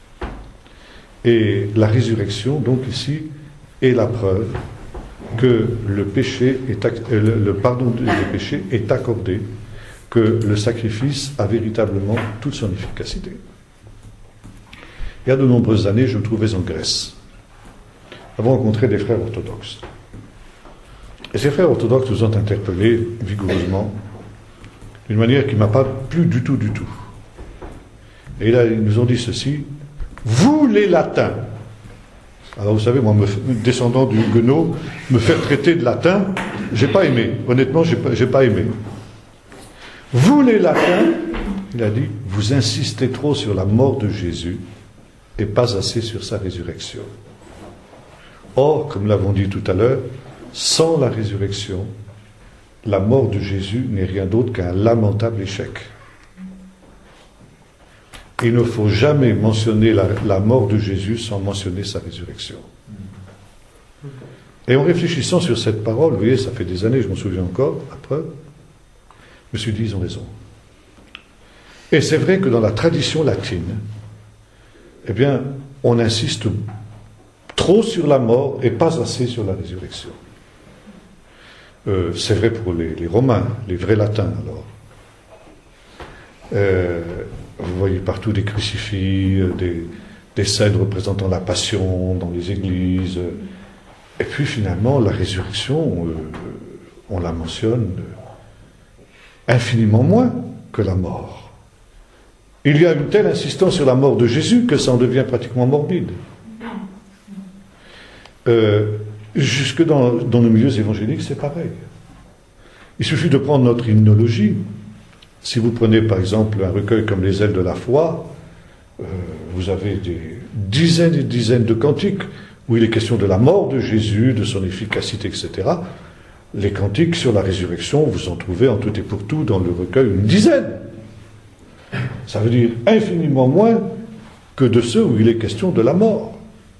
Et la résurrection, donc ici, est la preuve que le péché est, le pardon des péchés est accordé, que le sacrifice a véritablement toute son efficacité. Il y a de nombreuses années, je me trouvais en Grèce. Nous avons rencontré des frères orthodoxes. Et ces frères orthodoxes nous ont interpellés vigoureusement, d'une manière qui ne m'a pas plu du tout, du tout. Et là, ils nous ont dit ceci, vous les latins. Alors vous savez, moi, me, descendant du Huguenot, me faire traiter de latin, j'ai pas aimé. Honnêtement, j'ai pas, j'ai pas aimé. Vous les latins, il a dit, vous insistez trop sur la mort de Jésus et pas assez sur sa résurrection. Or, comme nous l'avons dit tout à l'heure, sans la résurrection, la mort de Jésus n'est rien d'autre qu'un lamentable échec. Il ne faut jamais mentionner la, la mort de Jésus sans mentionner sa résurrection. Et en réfléchissant sur cette parole, vous voyez, ça fait des années, je m'en souviens encore, après, je me suis dit, ils ont raison. Et c'est vrai que dans la tradition latine, eh bien, on insiste trop sur la mort et pas assez sur la résurrection. Euh, c'est vrai pour les, les Romains, les vrais latins, alors. Euh, vous voyez partout des crucifix, des, des scènes représentant la passion dans les églises. Et puis finalement, la résurrection, euh, on la mentionne infiniment moins que la mort. Il y a une telle insistance sur la mort de Jésus que ça en devient pratiquement morbide. Euh, jusque dans, dans nos milieux évangéliques, c'est pareil. Il suffit de prendre notre hymnologie. Si vous prenez par exemple un recueil comme Les ailes de la foi, euh, vous avez des dizaines et des dizaines de cantiques où il est question de la mort de Jésus, de son efficacité, et cetera. Les cantiques sur la résurrection, vous en trouvez en tout et pour tout dans le recueil une dizaine. Ça veut dire infiniment moins que de ceux où il est question de la mort.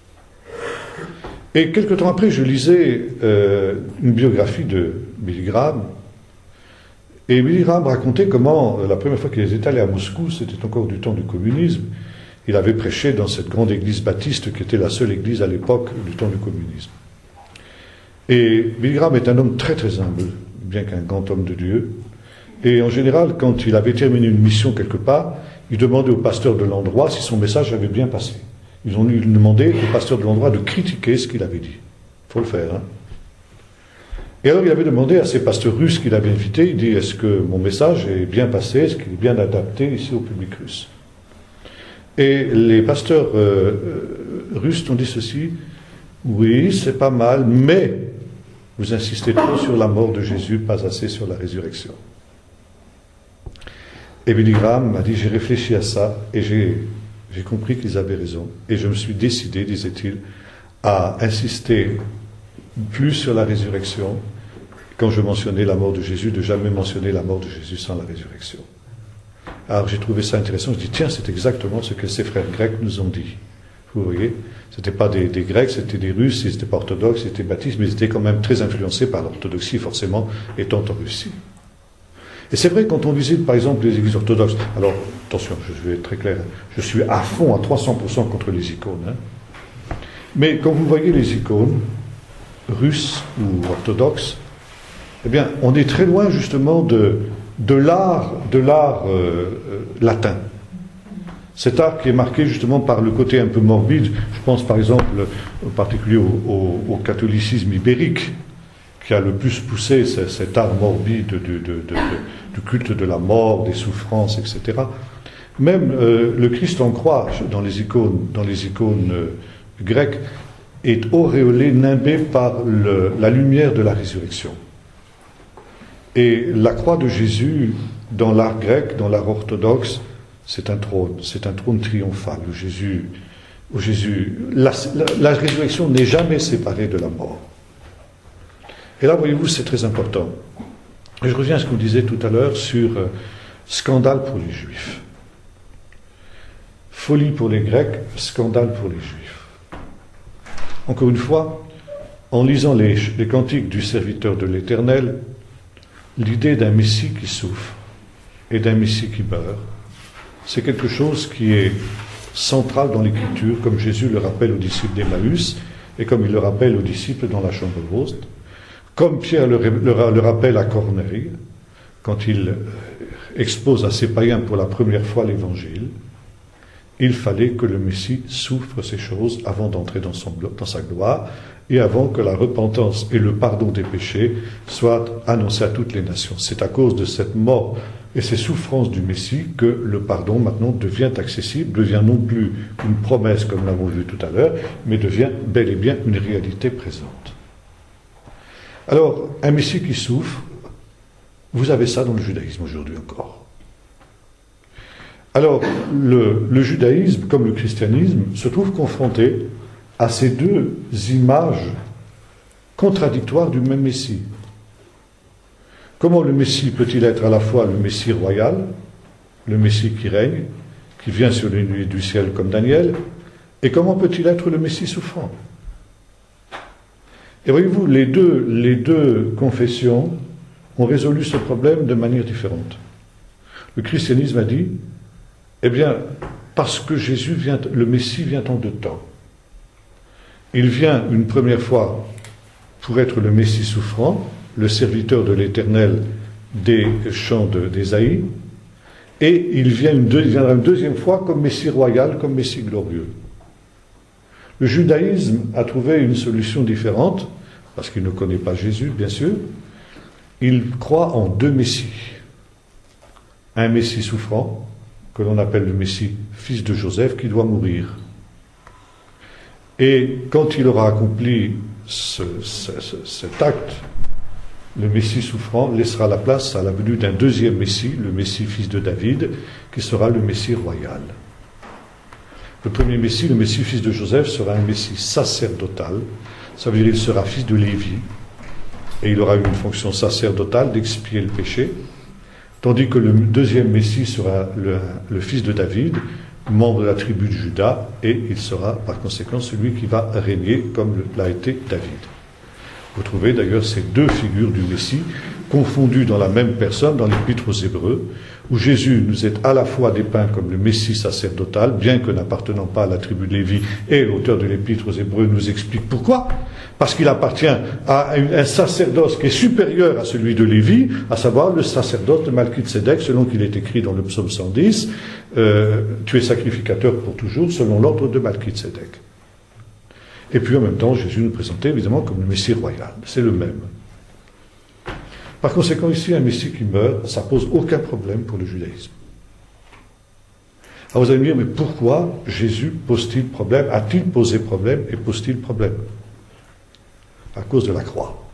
Et quelque temps après, je lisais euh, une biographie de Billy Graham. Et Billy Graham racontait comment, la première fois qu'il était allé à Moscou, c'était encore du temps du communisme, il avait prêché dans cette grande église baptiste qui était la seule église à l'époque du temps du communisme. Et Billy Graham est un homme très très humble, bien qu'un grand homme de Dieu. Et en général, quand il avait terminé une mission quelque part, il demandait au pasteur de l'endroit si son message avait bien passé. Ils ont demandé au pasteur de l'endroit de critiquer ce qu'il avait dit. Il faut le faire, hein. Et alors il avait demandé à ces pasteurs russes qu'il avait invités, il dit, est-ce que mon message est bien passé, est-ce qu'il est bien adapté ici au public russe? Et les pasteurs euh, euh, russes ont dit ceci, oui, c'est pas mal, mais vous insistez trop sur la mort de Jésus, pas assez sur la résurrection. Et Billy Graham m'a dit, j'ai réfléchi à ça, et j'ai, j'ai compris qu'ils avaient raison, et je me suis décidé, disait-il, à insister plus sur la résurrection, quand je mentionnais la mort de Jésus, de jamais mentionner la mort de Jésus sans la résurrection. Alors j'ai trouvé ça intéressant, je dis tiens, c'est exactement ce que ces frères grecs nous ont dit. Vous voyez, c'était pas des, des Grecs, c'était des Russes, ils n'étaient pas orthodoxes, ils étaient baptistes, mais ils étaient quand même très influencés par l'orthodoxie, forcément, étant en Russie. Et c'est vrai, quand on visite par exemple les églises orthodoxes, alors attention, je vais être très clair, je suis à fond, à trois cents pour cent contre les icônes, hein. Mais quand vous voyez les icônes, russes ou orthodoxes, eh bien, on est très loin justement de, de l'art, de l'art euh, euh, latin. Cet art qui est marqué justement par le côté un peu morbide, je pense par exemple en particulier au, au, au catholicisme ibérique, qui a le plus poussé ce, cet art morbide de, de, de, de, du culte de la mort, des souffrances, et cetera. Même euh, le Christ en croix dans les icônes, dans les icônes euh, grecques, est auréolé, nimbé par le, la lumière de la résurrection. Et la croix de Jésus, dans l'art grec, dans l'art orthodoxe, c'est un trône, c'est un trône triomphal, où Jésus, où Jésus la, la, la résurrection n'est jamais séparée de la mort. Et là, voyez-vous, c'est très important. Et je reviens à ce qu'on disait tout à l'heure sur euh, scandale pour les Juifs. Folie pour les Grecs, scandale pour les Juifs. Encore une fois, en lisant les, les cantiques du serviteur de l'Éternel, l'idée d'un Messie qui souffre et d'un Messie qui meurt, c'est quelque chose qui est central dans l'Écriture, comme Jésus le rappelle aux disciples d'Emmaüs et comme il le rappelle aux disciples dans la chambre haute, comme Pierre le, le, le rappelle à Corneille, quand il expose à ses païens pour la première fois l'Évangile. Il fallait que le Messie souffre ces choses avant d'entrer dans, son, dans sa gloire et avant que la repentance et le pardon des péchés soient annoncés à toutes les nations. C'est à cause de cette mort et ces souffrances du Messie que le pardon maintenant devient accessible, devient non plus une promesse comme nous l'avons vu tout à l'heure, mais devient bel et bien une réalité présente. Alors, un Messie qui souffre, vous avez ça dans le judaïsme aujourd'hui encore. Alors, le, le judaïsme, comme le christianisme, se trouve confronté à ces deux images contradictoires du même Messie. Comment le Messie peut-il être à la fois le Messie royal, le Messie qui règne, qui vient sur les nuées du ciel comme Daniel, et comment peut-il être le Messie souffrant? Et voyez-vous, les deux, les deux confessions ont résolu ce problème de manière différente. Le christianisme a dit, eh bien, parce que Jésus vient, le Messie vient en deux temps. Il vient une première fois pour être le Messie souffrant, le serviteur de l'Éternel des chants d'Ésaïe, et il, vient une deux, il viendra une deuxième fois comme Messie royal, comme Messie glorieux. Le judaïsme a trouvé une solution différente, parce qu'il ne connaît pas Jésus, bien sûr. Il croit en deux Messies. Un Messie souffrant, que l'on appelle le Messie fils de Joseph, qui doit mourir. Et quand il aura accompli ce, ce, ce, cet acte, le Messie souffrant laissera la place à la venue d'un deuxième Messie, le Messie fils de David, qui sera le Messie royal. Le premier Messie, le Messie fils de Joseph, sera un Messie sacerdotal, ça veut dire qu'il sera fils de Lévi, et il aura une fonction sacerdotale d'expier le péché, tandis que le deuxième Messie sera le, le fils de David, membre de la tribu de Juda, et il sera par conséquent celui qui va régner comme l'a été David. Vous trouvez d'ailleurs ces deux figures du Messie confondues dans la même personne dans l'Épître aux Hébreux, où Jésus nous est à la fois dépeint comme le Messie sacerdotal, bien que n'appartenant pas à la tribu de Lévi, et l'auteur de l'Épître aux Hébreux nous explique pourquoi. parce qu'il appartient à un sacerdoce qui est supérieur à celui de Lévi, à savoir le sacerdoce de Malchitsédek, selon qu'il est écrit dans le psaume cent dix, euh, tu es sacrificateur pour toujours, selon l'ordre de Malchitsédek. Et puis en même temps, Jésus nous présentait évidemment comme le Messie royal, c'est le même. Par conséquent, ici, un Messie qui meurt, ça pose aucun problème pour le judaïsme. Alors vous allez me dire, mais pourquoi Jésus pose-t-il problème, a-t-il posé problème et pose-t-il problème? À cause de la croix.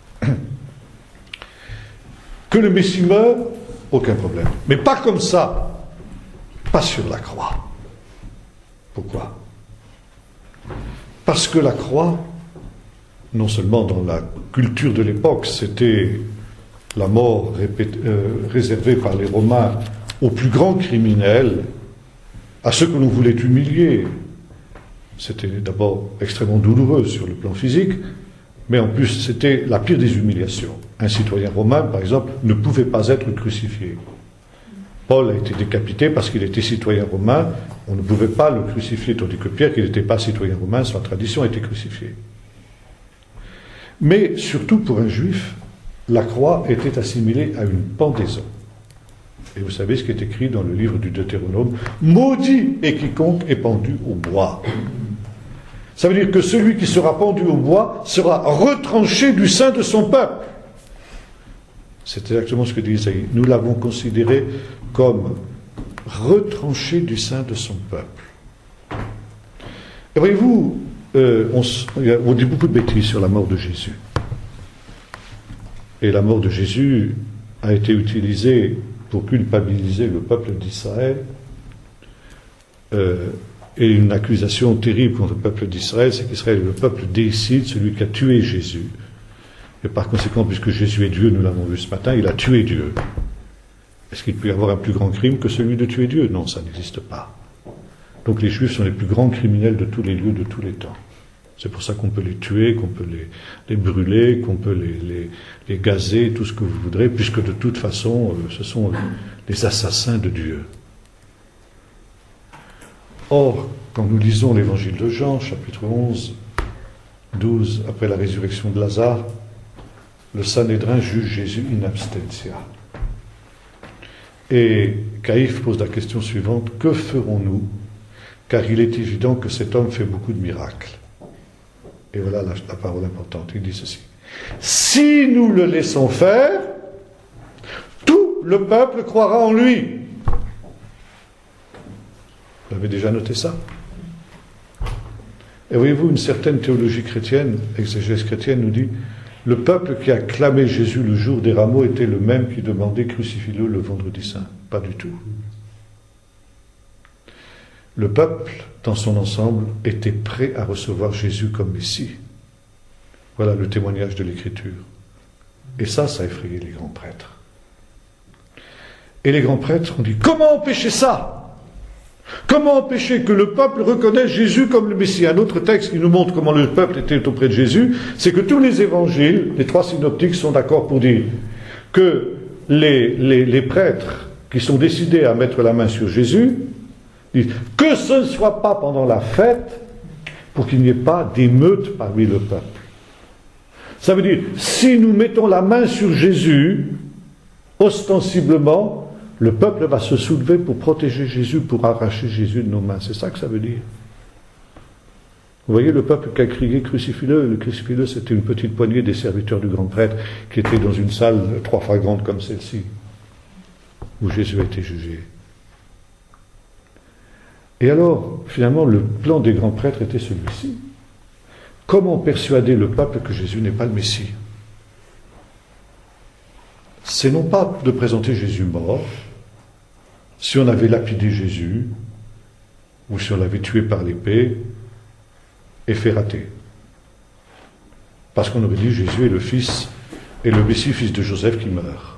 Que le Messie meure, aucun problème. Mais pas comme ça, pas sur la croix. Pourquoi? Parce que la croix, non seulement dans la culture de l'époque, c'était la mort répétée, euh, réservée par les Romains aux plus grands criminels, à ceux que l'on voulait humilier. C'était d'abord extrêmement douloureux sur le plan physique, mais en plus c'était la pire des humiliations. Un citoyen romain, par exemple, ne pouvait pas être crucifié. Paul a été décapité parce qu'il était citoyen romain, on ne pouvait pas le crucifier, tandis que Pierre, qui n'était pas citoyen romain, sa tradition, a été crucifié. Mais surtout pour un juif, la croix était assimilée à une pendaison. Et vous savez ce qui est écrit dans le livre du Deutéronome, « Maudit est quiconque est pendu au bois ». Ça veut dire que celui qui sera pendu au bois sera retranché du sein de son peuple. C'est exactement ce que dit Isaïe. Nous l'avons considéré comme retranché du sein de son peuple. Et voyez-vous, euh, on, on dit beaucoup de bêtises sur la mort de Jésus. Et la mort de Jésus a été utilisée pour culpabiliser le peuple d'Israël, euh, et une accusation terrible contre le peuple d'Israël, c'est qu'Israël est le peuple déicide, celui qui a tué Jésus. Et par conséquent, puisque Jésus est Dieu, nous l'avons vu ce matin, il a tué Dieu. Est-ce qu'il peut y avoir un plus grand crime que celui de tuer Dieu? Non, ça n'existe pas. Donc les Juifs sont les plus grands criminels de tous les lieux, de tous les temps. C'est pour ça qu'on peut les tuer, qu'on peut les, les brûler, qu'on peut les, les, les gazer, tout ce que vous voudrez, puisque de toute façon, euh, ce sont les assassins de Dieu. Or, quand nous lisons l'évangile de Jean, chapitre onze, douze, après la résurrection de Lazare, le Sanhédrin juge Jésus in absentia. Et Caïphe pose la question suivante, que ferons-nous? Car il est évident que cet homme fait beaucoup de miracles. Et voilà la, la parole importante, il dit ceci. Si nous le laissons faire, tout le peuple croira en lui. Vous avez déjà noté ça? Et voyez-vous, une certaine théologie chrétienne, exégèse chrétienne, nous dit le peuple qui a clamé Jésus le jour des rameaux était le même qui demandait crucifie-le le vendredi saint. Pas du tout. Le peuple, dans son ensemble, était prêt à recevoir Jésus comme Messie. Voilà le témoignage de l'Écriture. Et ça, ça a effrayé les grands prêtres. Et les grands prêtres ont dit, comment empêcher ça? Comment empêcher que le peuple reconnaisse Jésus comme le Messie? Un autre texte qui nous montre comment le peuple était auprès de Jésus, c'est que tous les évangiles, les trois synoptiques sont d'accord pour dire que les, les, les prêtres qui sont décidés à mettre la main sur Jésus, disent que ce ne soit pas pendant la fête pour qu'il n'y ait pas d'émeute parmi le peuple. Ça veut dire, si nous mettons la main sur Jésus, ostensiblement, le peuple va se soulever pour protéger Jésus, pour arracher Jésus de nos mains. C'est ça que ça veut dire. Vous voyez le peuple qui a crié « Crucifie-le ». Le crucifie-le, c'était une petite poignée des serviteurs du grand prêtre qui étaient dans une salle trois fois grande comme celle-ci, où Jésus a été jugé. Et alors, finalement, le plan des grands prêtres était celui-ci. Comment persuader le peuple que Jésus n'est pas le Messie? C'est non pas de présenter Jésus mort, si on avait lapidé Jésus, ou si on l'avait tué par l'épée, et fait rater. Parce qu'on aurait dit Jésus est le fils, et le Messie, fils de Joseph, qui meurt.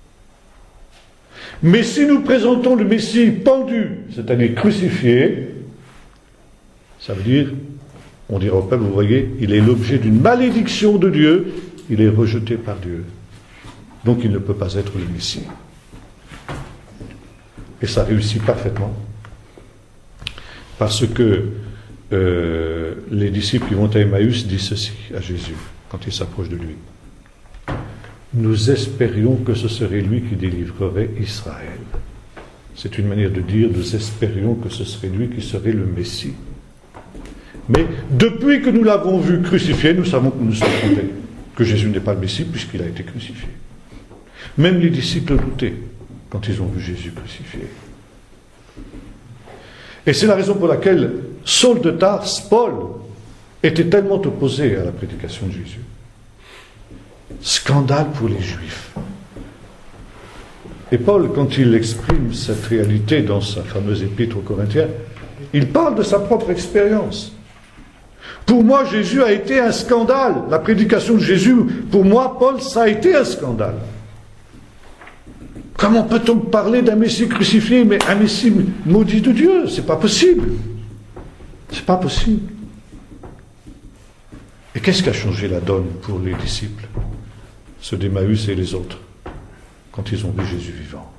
Mais si nous présentons le Messie pendu, c'est-à-dire crucifié, ça veut dire, on dira au peuple, vous voyez, il est l'objet d'une malédiction de Dieu, il est rejeté par Dieu. Donc il ne peut pas être le Messie. Et ça réussit parfaitement. Parce que euh, les disciples qui vont à Emmaüs disent ceci à Jésus, quand ils s'approchent de lui. Nous espérions que ce serait lui qui délivrerait Israël. C'est une manière de dire, nous espérions que ce serait lui qui serait le Messie. Mais depuis que nous l'avons vu crucifié, nous savons que nous sommes trompés, que Jésus n'est pas le Messie puisqu'il a été crucifié. Même les disciples doutaient quand ils ont vu Jésus crucifié. Et c'est la raison pour laquelle Saul de Tarse, Paul, était tellement opposé à la prédication de Jésus. Scandale pour les Juifs. Et Paul, quand il exprime cette réalité dans sa fameuse épître aux Corinthiens, il parle de sa propre expérience. Pour moi, Jésus a été un scandale. La prédication de Jésus, pour moi, Paul, ça a été un scandale. Comment peut-on parler d'un Messie crucifié, mais un Messie maudit de Dieu? C'est pas possible. C'est pas possible. Et qu'est-ce qui a changé la donne pour les disciples, ceux d'Emmaüs et les autres, quand ils ont vu Jésus vivant?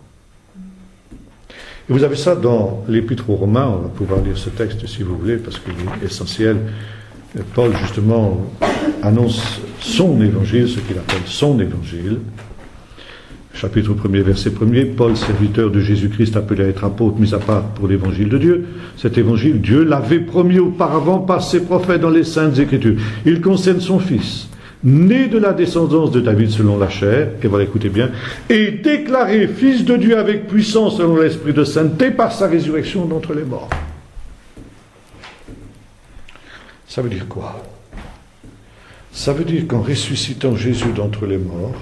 Et vous avez ça dans l'Épître aux Romains, on va pouvoir lire ce texte si vous voulez, parce qu'il est essentiel. Paul, justement, annonce son évangile, ce qu'il appelle son évangile. Chapitre premier, verset premier, Paul, serviteur de Jésus-Christ, appelé à être apôtre, mis à part pour l'évangile de Dieu. Cet évangile, Dieu l'avait promis auparavant par ses prophètes dans les Saintes Écritures. Il concerne son Fils, né de la descendance de David selon la chair, et voilà, écoutez bien, et déclaré Fils de Dieu avec puissance selon l'Esprit de sainteté par sa résurrection d'entre les morts. Ça veut dire quoi? Ça veut dire qu'en ressuscitant Jésus d'entre les morts,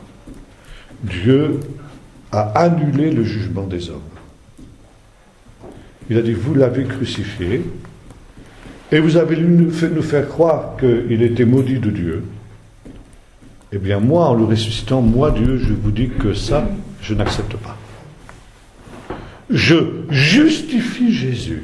Dieu a annulé le jugement des hommes. Il a dit, vous l'avez crucifié, et vous avez nous faire croire qu'il était maudit de Dieu. Eh bien, moi, en le ressuscitant, moi, Dieu, je vous dis que ça, je n'accepte pas. Je justifie Jésus.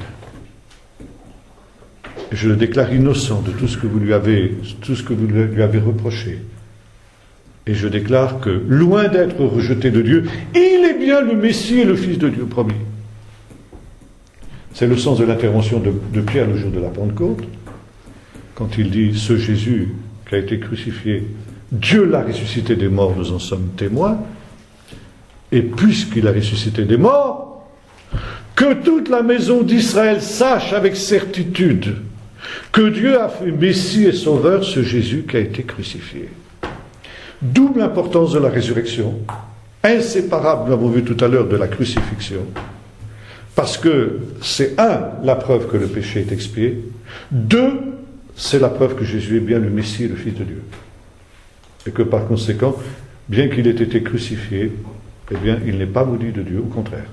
Je le déclare innocent de tout ce que vous lui avez, tout ce que vous lui avez reproché. Et je déclare que, loin d'être rejeté de Dieu, il est bien le Messie et le Fils de Dieu promis. C'est le sens de l'intervention de, de Pierre le jour de la Pentecôte, quand il dit, ce Jésus qui a été crucifié, Dieu l'a ressuscité des morts, nous en sommes témoins, et puisqu'il a ressuscité des morts, que toute la maison d'Israël sache avec certitude que Dieu a fait Messie et Sauveur ce Jésus qui a été crucifié. Double importance de la résurrection, inséparable, nous l'avons vu tout à l'heure, de la crucifixion, parce que c'est un, la preuve que le péché est expié, deux, c'est la preuve que Jésus est bien le Messie et le Fils de Dieu. Et que par conséquent, bien qu'il ait été crucifié, eh bien, il n'est pas maudit de Dieu, au contraire.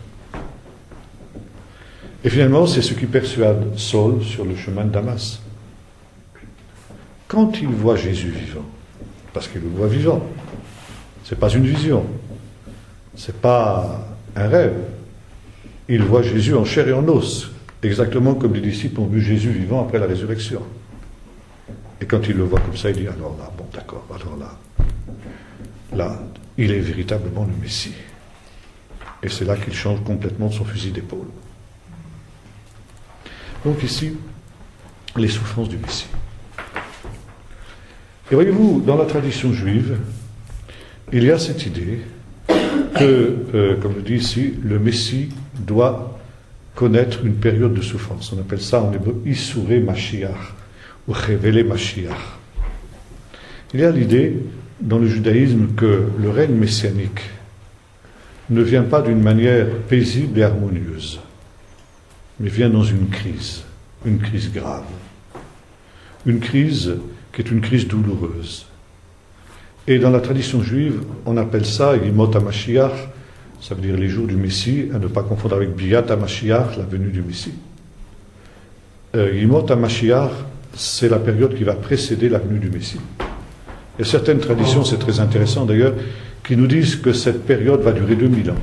Et finalement, c'est ce qui persuade Saul sur le chemin de Damas. Quand il voit Jésus vivant, parce qu'il le voit vivant, ce n'est pas une vision, ce n'est pas un rêve, il voit Jésus en chair et en os, exactement comme les disciples ont vu Jésus vivant après la résurrection. Et quand il le voit comme ça, il dit, alors là, bon d'accord, alors là, là, il est véritablement le Messie. Et c'est là qu'il change complètement son fusil d'épaule. Donc ici, les souffrances du Messie. Et voyez-vous, dans la tradition juive, il y a cette idée que, euh, comme je dis ici, le Messie doit connaître une période de souffrance. On appelle ça en hébreu Issuré Mashiach, ou Révélé Mashiach. Il y a l'idée, dans le judaïsme, que le règne messianique ne vient pas d'une manière paisible et harmonieuse, mais vient dans une crise, une crise grave. Une crise qui est une crise douloureuse. Et dans la tradition juive, on appelle ça Yimot HaMashiach, ça veut dire les jours du Messie, à ne pas confondre avec Biat HaMashiach, la venue du Messie. Euh, Yimot HaMashiach, c'est la période qui va précéder la venue du Messie. Il y a certaines traditions, c'est très intéressant d'ailleurs, qui nous disent que cette période va durer deux mille ans.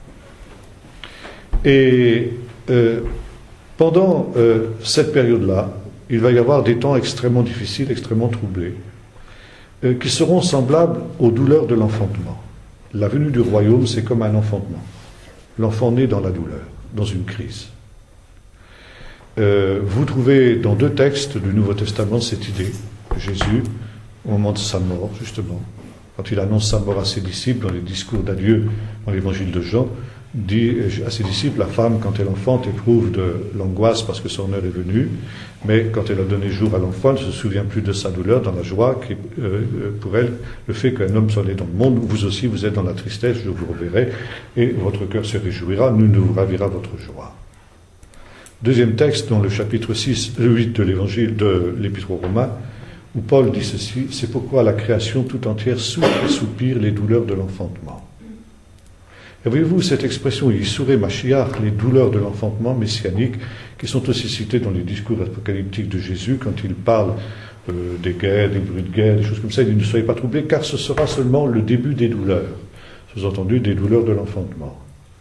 Et euh, pendant euh, cette période-là, il va y avoir des temps extrêmement difficiles, extrêmement troublés, euh, qui seront semblables aux douleurs de l'enfantement. La venue du royaume, c'est comme un enfantement. L'enfant naît dans la douleur, dans une crise. euh, vous trouvez dans deux textes du Nouveau Testament cette idée. Jésus, au moment de sa mort, justement, quand il annonce sa mort à ses disciples dans les discours d'adieu dans l'évangile de Jean, dit à ses disciples, la femme, quand elle enfante, éprouve de l'angoisse parce que son heure est venue, mais quand elle a donné jour à l'enfant, elle ne se souvient plus de sa douleur, dans la joie qui est euh, pour elle le fait qu'un homme soit né dans le monde. Vous aussi, vous êtes dans la tristesse, je vous reverrai, et votre cœur se réjouira, nous nous ravira votre joie. Deuxième texte, dans le chapitre six, huit de l'évangile de l'Épître aux Romains, où Paul dit ceci, c'est pourquoi la création tout entière souffre et soupire les douleurs de l'enfantement. Et voyez-vous, cette expression, Yissurei Mashiach, les douleurs de l'enfantement messianique, qui sont aussi citées dans les discours apocalyptiques de Jésus, quand il parle euh, des guerres, des bruits de guerre, des choses comme ça, il dit ne soyez pas troublés, car ce sera seulement le début des douleurs. Sous-entendu, des douleurs de l'enfantement.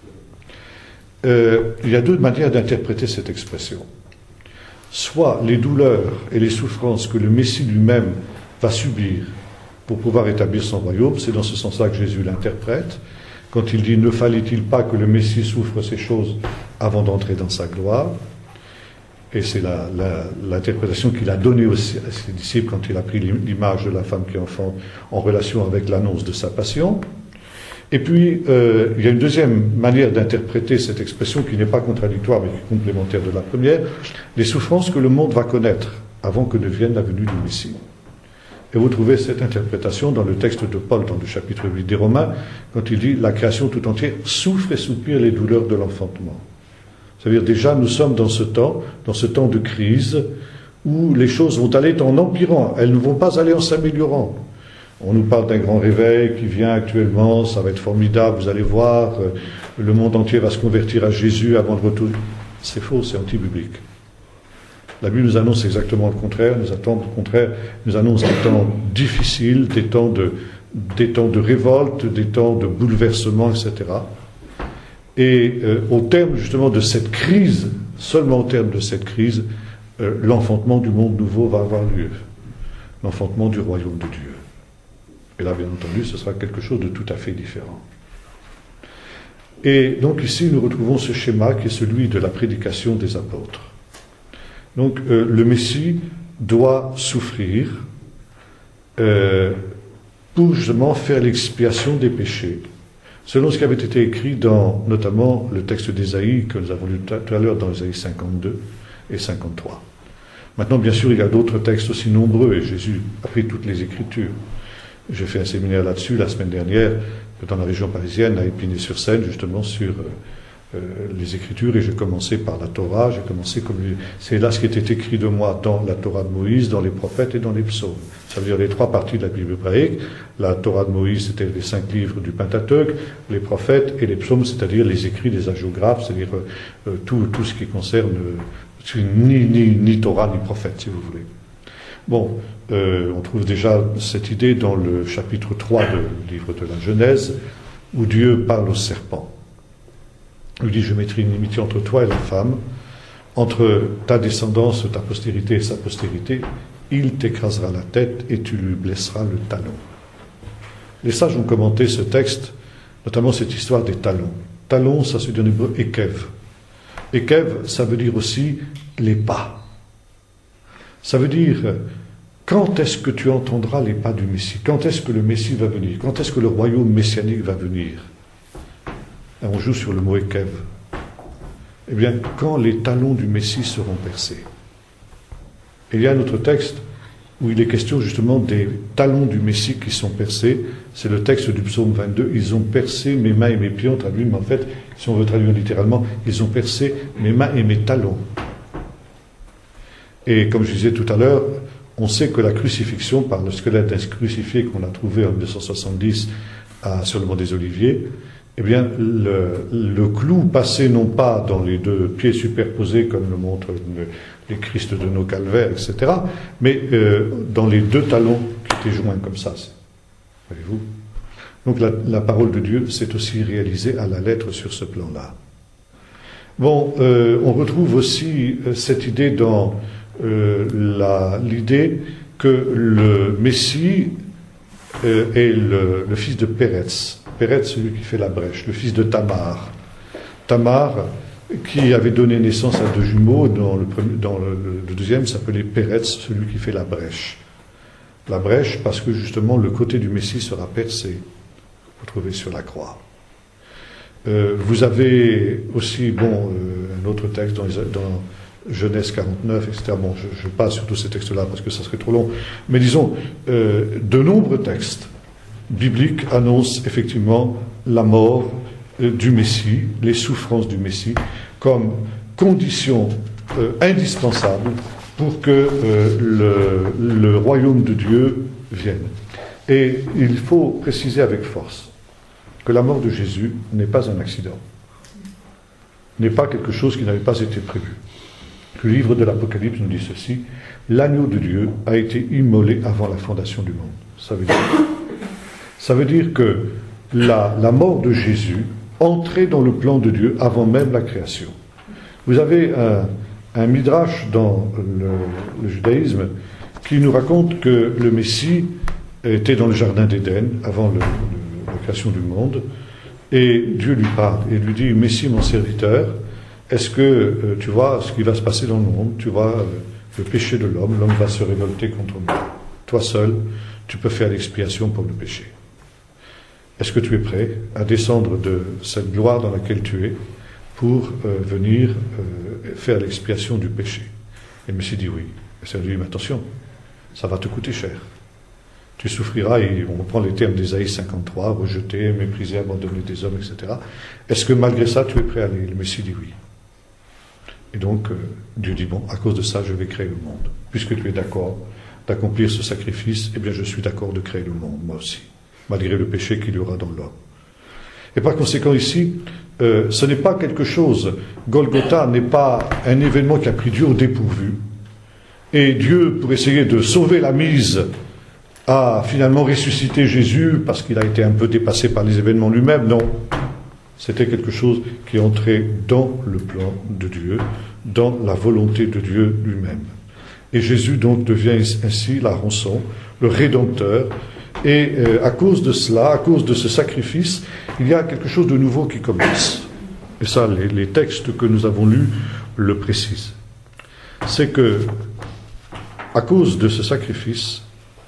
Euh, il y a deux manières d'interpréter cette expression. Soit les douleurs et les souffrances que le Messie lui-même va subir pour pouvoir établir son royaume, c'est dans ce sens-là que Jésus l'interprète, quand il dit « Ne fallait-il pas que le Messie souffre ces choses avant d'entrer dans sa gloire ?» Et c'est la, la, l'interprétation qu'il a donnée aussi à ses disciples quand il a pris l'image de la femme qui enfante en relation avec l'annonce de sa passion. Et puis, euh, il y a une deuxième manière d'interpréter cette expression qui n'est pas contradictoire mais qui est complémentaire de la première, les souffrances que le monde va connaître avant que ne vienne la venue du Messie. Et vous trouvez cette interprétation dans le texte de Paul, dans le chapitre huit des Romains, quand il dit « La création tout entière souffre et soupire les douleurs de l'enfantement ». C'est-à-dire déjà nous sommes dans ce temps, dans ce temps de crise, où les choses vont aller en empirant, elles ne vont pas aller en s'améliorant. On nous parle d'un grand réveil qui vient actuellement, ça va être formidable, vous allez voir, le monde entier va se convertir à Jésus avant le retour. C'est faux, c'est anti-biblique. La Bible nous annonce exactement le contraire, nous attend le contraire, nous annonce des temps difficiles, des temps de, des temps de révolte, des temps de bouleversement, et cetera. Et euh, au terme justement de cette crise, seulement au terme de cette crise, euh, l'enfantement du monde nouveau va avoir lieu. L'enfantement du royaume de Dieu. Et là, bien entendu, ce sera quelque chose de tout à fait différent. Et donc ici, nous retrouvons ce schéma qui est celui de la prédication des apôtres. Donc, euh, le Messie doit souffrir euh, pour justement faire l'expiation des péchés, selon ce qui avait été écrit dans, notamment, le texte d'Ésaïe que nous avons lu tout à l'heure dans Ésaïe cinquante-deux et cinquante-trois. Maintenant, bien sûr, il y a d'autres textes aussi nombreux, et Jésus a pris toutes les Écritures. J'ai fait un séminaire là-dessus la semaine dernière, dans la région parisienne, à Épinay-sur-Seine, justement, sur... Euh, Euh, les Écritures, et j'ai commencé par la Torah, j'ai commencé comme c'est là ce qui était écrit de moi dans la Torah de Moïse, dans les prophètes et dans les psaumes. Ça veut dire les trois parties de la Bible hébraïque. La Torah de Moïse, c'était les cinq livres du Pentateuque, les prophètes et les psaumes, c'est-à-dire les écrits des hagiographes, c'est-à-dire euh, tout, tout ce qui concerne euh, ni, ni, ni Torah ni prophète, si vous voulez. Bon, euh, on trouve déjà cette idée dans le chapitre trois du livre de la Genèse, où Dieu parle au serpent. Il dit, je mettrai une inimitié entre toi et la femme, entre ta descendance, ta postérité et sa postérité, il t'écrasera la tête et tu lui blesseras le talon. Les sages ont commenté ce texte, notamment cette histoire des talons. Talon, ça se dit en hébreu ékev. Ékev, ça veut dire aussi les pas. Ça veut dire, quand est-ce que tu entendras les pas du Messie? Quand est-ce que le Messie va venir? Quand est-ce que le royaume messianique va venir? On joue sur le mot ékev. Eh bien, quand les talons du Messie seront percés. Et il y a un autre texte où il est question justement des talons du Messie qui sont percés. C'est le texte du psaume vingt-deux. Ils ont percé mes mains et mes pieds, on traduit, mais en fait, si on veut traduire littéralement, ils ont percé mes mains et mes talons. Et comme je disais tout à l'heure, on sait que la crucifixion, par le squelette d'un crucifié qu'on a trouvé en dix-neuf cent soixante-dix à, sur le mont des Oliviers, eh bien, le, le clou passé non pas dans les deux pieds superposés, comme le montrent le, les Christ de nos calvaires, et cetera, mais euh, dans les deux talons qui étaient joints comme ça. Voyez-vous? Donc la, la parole de Dieu s'est aussi réalisée à la lettre sur ce plan-là. Bon, euh, on retrouve aussi euh, cette idée dans euh, la, l'idée que le Messie euh, est le, le fils de Péretz. Péretz, celui qui fait la brèche, le fils de Tamar. Tamar, qui avait donné naissance à deux jumeaux. Dans le, premier, dans le, le deuxième s'appelait Péretz, celui qui fait la brèche. La brèche parce que justement le côté du Messie sera percé. Vous trouvez sur la croix. Euh, vous avez aussi, bon, euh, un autre texte dans, les, dans Genèse quarante-neuf, et cetera. Bon, je, je passe sur tous ces textes-là parce que ça serait trop long. Mais disons, euh, de nombreux textes bibliques annoncent effectivement la mort euh, du Messie, les souffrances du Messie, comme condition euh, indispensable pour que euh, le, le royaume de Dieu vienne. Et il faut préciser avec force que la mort de Jésus n'est pas un accident, n'est pas quelque chose qui n'avait pas été prévu. Le livre de l'Apocalypse nous dit ceci: l'agneau de Dieu a été immolé avant la fondation du monde. Ça veut dire, ça veut dire que la, la mort de Jésus entrait dans le plan de Dieu avant même la création. Vous avez un, un midrash dans le, le judaïsme qui nous raconte que le Messie était dans le jardin d'Éden avant le, le, la création du monde, et Dieu lui parle et lui dit: Messie, mon serviteur, est-ce que euh, tu vois ce qui va se passer dans le monde? Tu vois euh, le péché de l'homme, l'homme va se révolter contre moi. Toi seul, tu peux faire l'expiation pour le péché. Est-ce que tu es prêt à descendre de cette gloire dans laquelle tu es pour euh, venir euh, faire l'expiation du péché? Et le Messie dit oui. Et ça lui dit: mais attention, ça va te coûter cher. Tu souffriras, et on reprend les termes d'Ésaïe cinquante-trois, rejeté, méprisé, abandonné des hommes, et cetera. Est-ce que malgré ça, tu es prêt à aller? Le Messie dit oui. Et donc, euh, Dieu dit: bon, à cause de ça, je vais créer le monde. Puisque tu es d'accord d'accomplir ce sacrifice, eh bien, je suis d'accord de créer le monde, moi aussi, malgré le péché qu'il y aura dans l'homme. Et par conséquent, ici, euh, ce n'est pas quelque chose, Golgotha n'est pas un événement qui a pris Dieu au dépourvu, et Dieu, pour essayer de sauver la mise, a finalement ressuscité Jésus parce qu'il a été un peu dépassé par les événements lui-même. Non, c'était quelque chose qui entrait dans le plan de Dieu, dans la volonté de Dieu lui-même. Et Jésus donc devient ainsi la rançon, le Rédempteur, et euh, à cause de cela, à cause de ce sacrifice, il y a quelque chose de nouveau qui commence. Et ça, les, les textes que nous avons lus le précisent. C'est que, à cause de ce sacrifice,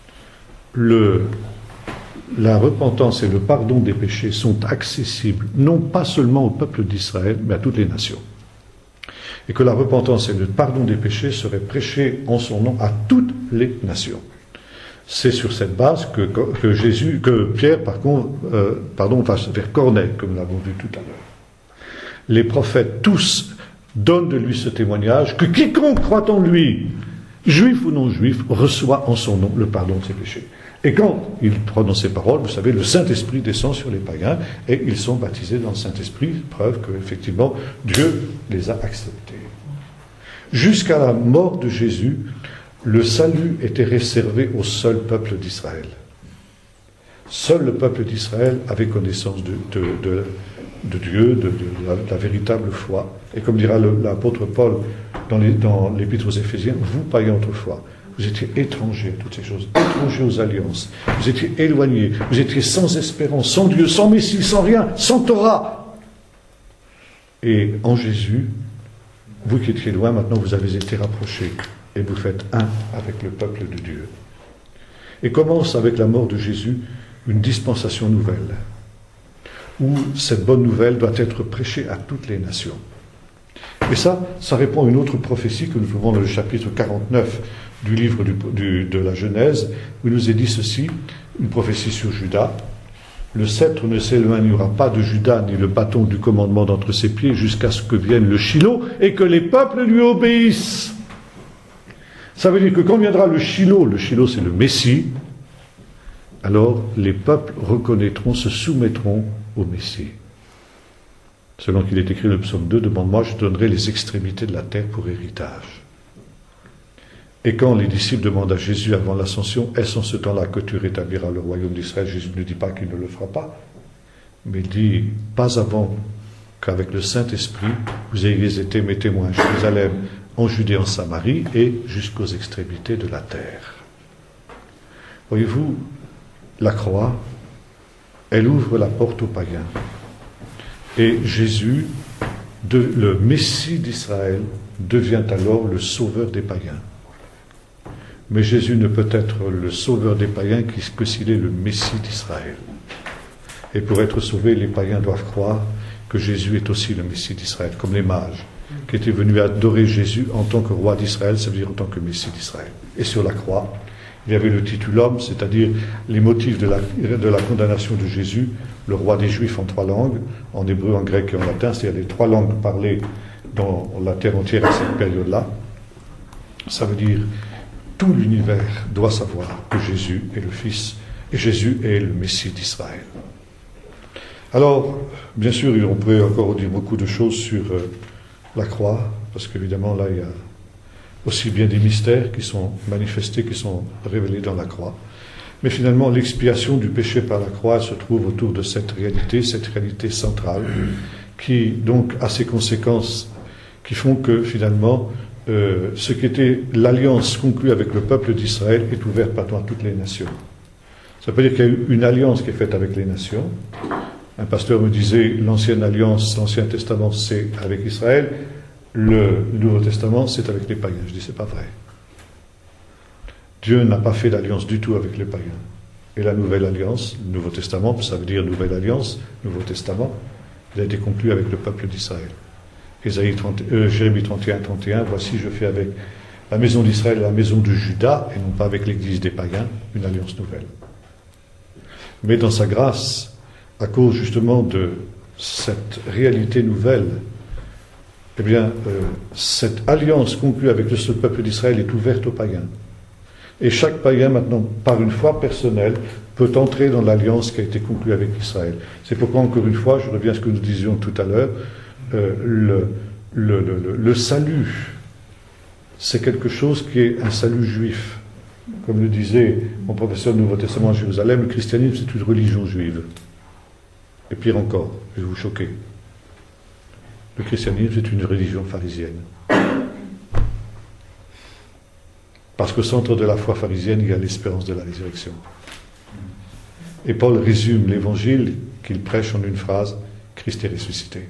le, la repentance et le pardon des péchés sont accessibles, non pas seulement au peuple d'Israël, mais à toutes les nations. Et que la repentance et le pardon des péchés seraient prêchés en son nom à toutes les nations. C'est sur cette base que, que Jésus, que Pierre, par contre, euh, pardon, va vers Corneille, comme nous l'avons vu tout à l'heure. Les prophètes tous donnent de lui ce témoignage que quiconque croit en lui, juif ou non juif, reçoit en son nom le pardon de ses péchés. Et quand il prononce ces paroles, vous savez, le Saint-Esprit descend sur les païens et ils sont baptisés dans le Saint-Esprit, preuve qu'effectivement Dieu les a acceptés. Jusqu'à la mort de Jésus, le salut était réservé au seul peuple d'Israël. Seul le peuple d'Israël avait connaissance de, de, de, de Dieu, de, de, la, de la véritable foi. Et comme dira le, l'apôtre Paul dans, les, dans l'Épître aux Éphésiens, vous païens autrefois, vous étiez étrangers à toutes ces choses, étrangers aux alliances, vous étiez éloignés, vous étiez sans espérance, sans Dieu, sans Messie, sans rien, sans Torah. Et en Jésus, vous qui étiez loin, maintenant vous avez été rapprochés et vous faites un avec le peuple de Dieu. Et commence avec la mort de Jésus une dispensation nouvelle, où cette bonne nouvelle doit être prêchée à toutes les nations. Et ça, ça répond à une autre prophétie que nous trouvons dans le chapitre quarante-neuf du livre du, du, de la Genèse, où il nous est dit ceci, une prophétie sur Juda: le sceptre ne s'éloignera pas de Juda, ni le bâton du commandement d'entre ses pieds, jusqu'à ce que vienne le Shiloh, et que les peuples lui obéissent. Ça veut dire que quand viendra le Shiloh, le Shiloh c'est le Messie, alors les peuples reconnaîtront, se soumettront au Messie. Selon qu'il est écrit dans le psaume deux, demande-moi, je donnerai les extrémités de la terre pour héritage. Et quand les disciples demandent à Jésus avant l'ascension, est-ce en ce temps-là que tu rétabliras le royaume d'Israël? Jésus ne dit pas qu'il ne le fera pas, mais il dit, pas avant qu'avec le Saint-Esprit, vous ayez été mes témoins à Jérusalem, en Judée, en Samarie, et jusqu'aux extrémités de la terre. Voyez-vous, la croix, elle ouvre la porte aux païens. Et Jésus de, le Messie d'Israël devient alors le sauveur des païens. Mais Jésus ne peut être le sauveur des païens que s'il est le Messie d'Israël. Et pour être sauvé, les païens doivent croire que Jésus est aussi le Messie d'Israël, comme les mages, qui étaient venus adorer Jésus en tant que roi d'Israël, ça veut dire en tant que Messie d'Israël. Et sur la croix, il y avait le titulum, c'est-à-dire les motifs de la, de la condamnation de Jésus, le roi des Juifs en trois langues, en hébreu, en grec et en latin, c'est-à-dire les trois langues parlées dans la terre entière à cette période-là. Ça veut dire tout l'univers doit savoir que Jésus est le Fils et Jésus est le Messie d'Israël. Alors, bien sûr, on pourrait encore dire beaucoup de choses sur euh, la croix, parce qu'évidemment, là, il y a aussi bien des mystères qui sont manifestés, qui sont révélés dans la croix. Mais finalement, l'expiation du péché par la croix se trouve autour de cette réalité, cette réalité centrale, qui donc a ses conséquences qui font que finalement, euh, ce qui était l'alliance conclue avec le peuple d'Israël est ouvert partout à toutes les nations. Ça veut dire qu'il y a eu une alliance qui est faite avec les nations. Un pasteur me disait, l'ancienne alliance, l'Ancien Testament, c'est avec Israël, le Nouveau Testament, c'est avec les païens. Je dis, c'est pas vrai. Dieu n'a pas fait d'alliance du tout avec les païens. Et la Nouvelle Alliance, le Nouveau Testament, ça veut dire Nouvelle Alliance, Nouveau Testament, il a été conclu avec le peuple d'Israël. Ésaïe trente, euh, Jérémie trente et un, trente et un, voici, je fais avec la maison d'Israël et la maison de Juda, et non pas avec l'église des païens, une alliance nouvelle. Mais dans sa grâce, à cause justement de cette réalité nouvelle, eh bien, euh, cette alliance conclue avec le peuple d'Israël est ouverte aux païens. Et chaque païen, maintenant, par une foi personnelle, peut entrer dans l'alliance qui a été conclue avec Israël. C'est pourquoi, encore une fois, je reviens à ce que nous disions tout à l'heure, euh, le, le, le, le salut, c'est quelque chose qui est un salut juif. Comme le disait mon professeur du Nouveau Testament à Jérusalem, le christianisme, c'est une religion juive. Et pire encore, je vais vous choquer. Le christianisme, c'est une religion pharisienne. Parce qu'au centre de la foi pharisienne, il y a l'espérance de la résurrection. Et Paul résume l'évangile qu'il prêche en une phrase, Christ est ressuscité.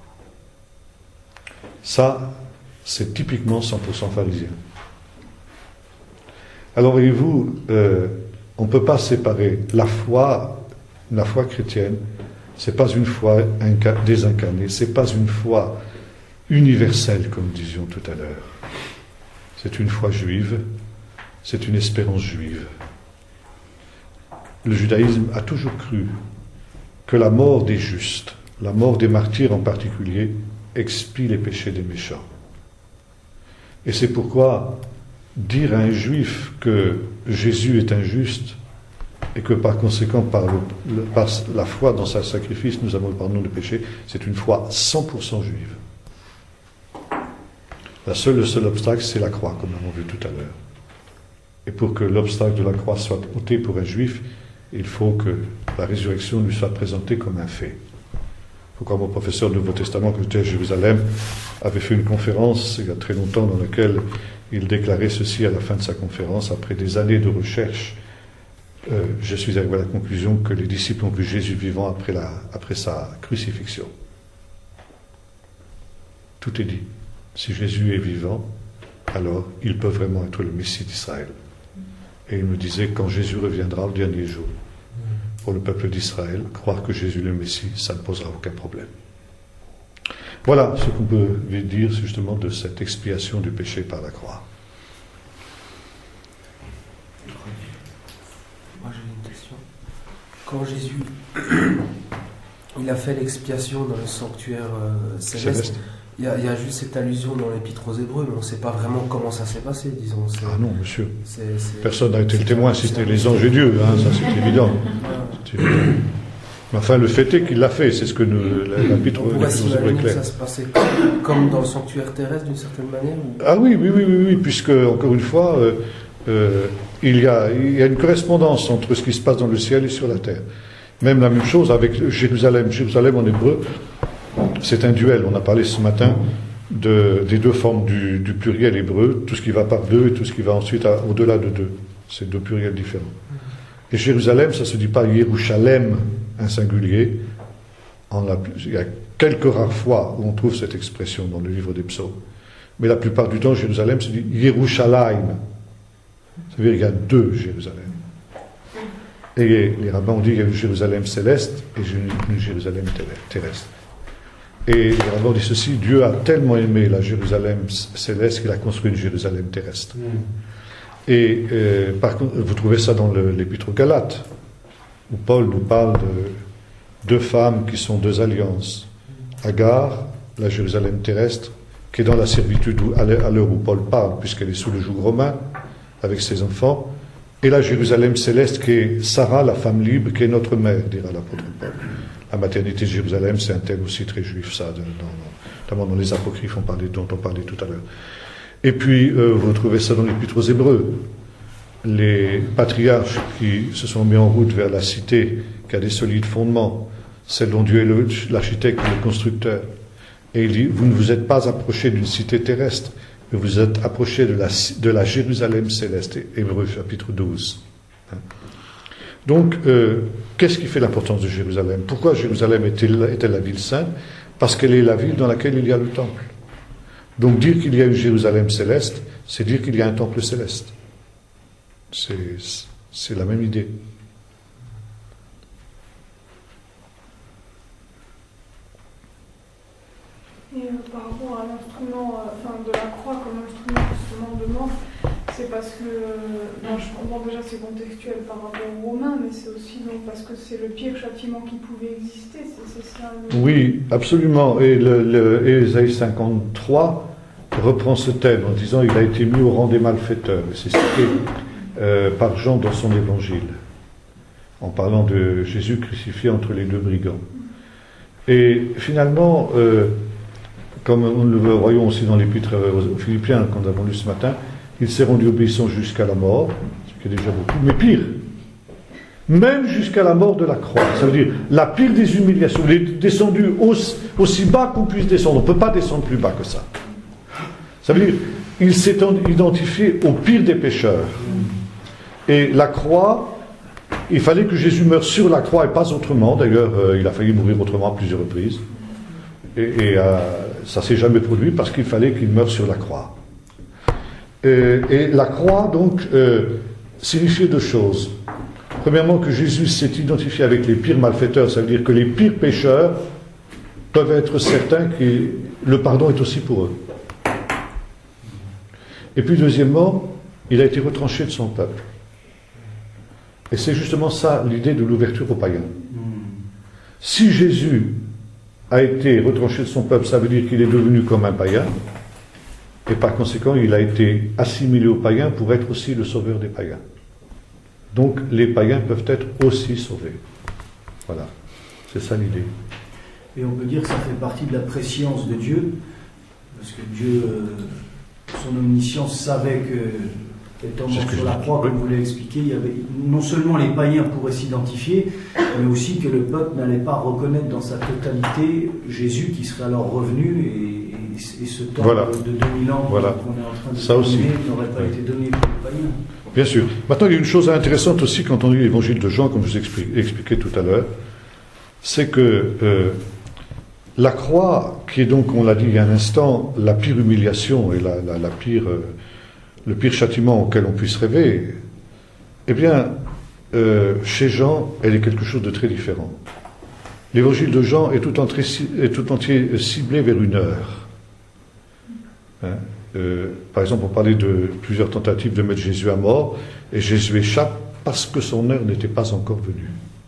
Ça, c'est typiquement cent pour cent pharisien. Alors voyez-vous, euh, on ne peut pas séparer la foi, la foi chrétienne, c'est pas une foi inca- désincarnée, c'est pas une foi universelle, comme nous disions tout à l'heure. C'est une foi juive, c'est une espérance juive. Le judaïsme a toujours cru que la mort des justes, la mort des martyrs en particulier, expie les péchés des méchants. Et c'est pourquoi dire à un juif que Jésus est injuste et que par conséquent, par, le, le, par la foi dans sa sacrifice, nous avons le pardon des péchés, c'est une foi cent pour cent juive. La seule, le seul obstacle, c'est la croix, comme nous l'avons vu tout à l'heure. Et pour que l'obstacle de la croix soit ôté pour un juif, il faut que la résurrection lui soit présentée comme un fait. Pourquoi mon professeur du Nouveau Testament, quand j'étais à Jérusalem, avait fait une conférence il y a très longtemps dans laquelle il déclarait ceci à la fin de sa conférence, après des années de recherche, euh, je suis arrivé à la conclusion que les disciples ont vu Jésus vivant après, la, après sa crucifixion. Tout est dit. Si Jésus est vivant, alors il peut vraiment être le Messie d'Israël. Et il me disait, quand Jésus reviendra au dernier jour, pour le peuple d'Israël, croire que Jésus est le Messie, ça ne posera aucun problème. Voilà ce qu'on peut dire justement de cette expiation du péché par la croix. Moi j'ai une question. Quand Jésus il a fait l'expiation dans le sanctuaire euh, céleste, céleste. Il y, a, il y a juste cette allusion dans l'Épître aux Hébreux, mais on ne sait pas vraiment comment ça s'est passé, disons. C'est, ah non, monsieur. C'est, c'est, Personne n'a été le témoin, c'était les anges et Dieu, hein, ça c'est évident. C'est évident. Mais enfin, le fait est qu'il l'a fait, c'est ce que nous, l'Épître aux Hébreux est clair. Ça se passait comme, comme dans le sanctuaire terrestre, d'une certaine manière ou... Ah oui, oui, oui, oui, oui, puisque, encore une fois, euh, euh, il, y a, il y a une correspondance entre ce qui se passe dans le ciel et sur la terre. Même la même chose avec Jérusalem. Jérusalem en hébreu, c'est un duel. On a parlé ce matin de, des deux formes du, du pluriel hébreu, tout ce qui va par deux et tout ce qui va ensuite à, au-delà de deux. C'est deux pluriels différents. Et Jérusalem, ça ne se dit pas Yerushalem, un singulier. En la, il y a quelques rares fois où on trouve cette expression dans le livre des psaumes. Mais la plupart du temps, Jérusalem, c'est dit Yerushalayim. Ça veut dire qu'il y a deux Jérusalem. Et les rabbins ont dit qu'il y a une Jérusalem céleste et une Jérusalem terrestre. Et les rabbins ont dit ceci, Dieu a tellement aimé la Jérusalem céleste qu'il a construit une Jérusalem terrestre. Mm. Et euh, par contre, vous trouvez ça dans le, l'Épître aux Galates, où Paul nous parle de deux femmes qui sont deux alliances. Agar, la Jérusalem terrestre, qui est dans la servitude à l'heure où Paul parle, puisqu'elle est sous le joug romain, avec ses enfants, et la Jérusalem céleste, qui est Sarah, la femme libre, qui est notre mère, dira l'apôtre Paul. La maternité de Jérusalem, c'est un thème aussi très juif, ça, dans, notamment dans les apocryphes on parlait, dont on parlait tout à l'heure. Et puis, euh, vous trouvez ça dans l'Épître aux Hébreux. Les patriarches qui se sont mis en route vers la cité, qui a des solides fondements, celle dont Dieu est l'architecte et le constructeur. Et il dit, vous ne vous êtes pas approchés d'une cité terrestre, mais vous êtes approchés de la, de la Jérusalem céleste. Hébreux chapitre douze. Donc, euh, qu'est-ce qui fait l'importance de Jérusalem? Pourquoi Jérusalem est-elle, est-elle la ville sainte? Parce qu'elle est la ville dans laquelle il y a le temple. Donc, dire qu'il y a une Jérusalem céleste, c'est dire qu'il y a un temple céleste. C'est, c'est la même idée. Et euh, par rapport à l'instrument, euh, enfin de la croix comme instrument justement de mort, c'est parce que, euh, bon, je comprends déjà c'est contextuel par rapport aux Romains, mais c'est aussi donc parce que c'est le pire châtiment qui pouvait exister, c'est, c'est ça le... Oui, absolument. Et le, le Ésaïe cinquante-trois reprend ce thème en disant il a été mis au rang des malfaiteurs. Et c'est cité euh, par Jean dans son évangile, en parlant de Jésus crucifié entre les deux brigands. Et finalement, euh, comme nous le voyons aussi dans l'épître aux Philippiens, qu'on avons lu ce matin, il s'est rendu obéissant jusqu'à la mort, ce qui est déjà beaucoup, mais pire, même jusqu'à la mort de la croix. Ça veut dire la pire des humiliations. Il est descendu aussi, aussi bas qu'on puisse descendre. On ne peut pas descendre plus bas que ça. Ça veut dire il s'est identifié au pire des pécheurs. Et la croix, il fallait que Jésus meure sur la croix et pas autrement. D'ailleurs, euh, il a failli mourir autrement à plusieurs reprises. Et, et euh, ça ne s'est jamais produit parce qu'il fallait qu'il meure sur la croix. Et, et la croix, donc, euh, signifiait deux choses. Premièrement, que Jésus s'est identifié avec les pires malfaiteurs, ça veut dire que les pires pécheurs peuvent être certains que le pardon est aussi pour eux. Et puis, deuxièmement, il a été retranché de son peuple. Et c'est justement ça l'idée de l'ouverture aux païens. Si Jésus a été retranché de son peuple, ça veut dire qu'il est devenu comme un païen, et par conséquent, il a été assimilé aux païens pour être aussi le sauveur des païens. Donc, les païens peuvent être aussi sauvés. Voilà, c'est ça l'idée. Et on peut dire que ça fait partie de la préscience de Dieu, parce que Dieu, euh, son omniscience, savait que, étant mort sur la croix, comme vous l'avez expliqué, il y avait, non seulement les païens pourraient s'identifier, mais aussi que le peuple n'allait pas reconnaître dans sa totalité Jésus qui serait alors revenu, et, et, et ce temps voilà. de deux mille ans voilà. qu'on est en train de ça donner aussi. n'aurait pas oui. été donné pour les païens. Bien sûr. Maintenant, il y a une chose intéressante aussi quand on lit l'évangile de Jean, comme je vous ai expliqué tout à l'heure, c'est que euh, la croix, qui est donc, on l'a dit il y a un instant, la pire humiliation et la, la, la pire, euh, le pire châtiment auquel on puisse rêver, eh bien, euh, chez Jean, elle est quelque chose de très différent. L'évangile de Jean est tout, entré, est tout entier ciblé vers une heure. Hein? Euh, par exemple, on parlait de plusieurs tentatives de mettre Jésus à mort, et Jésus échappe parce que son heure n'était pas encore venue.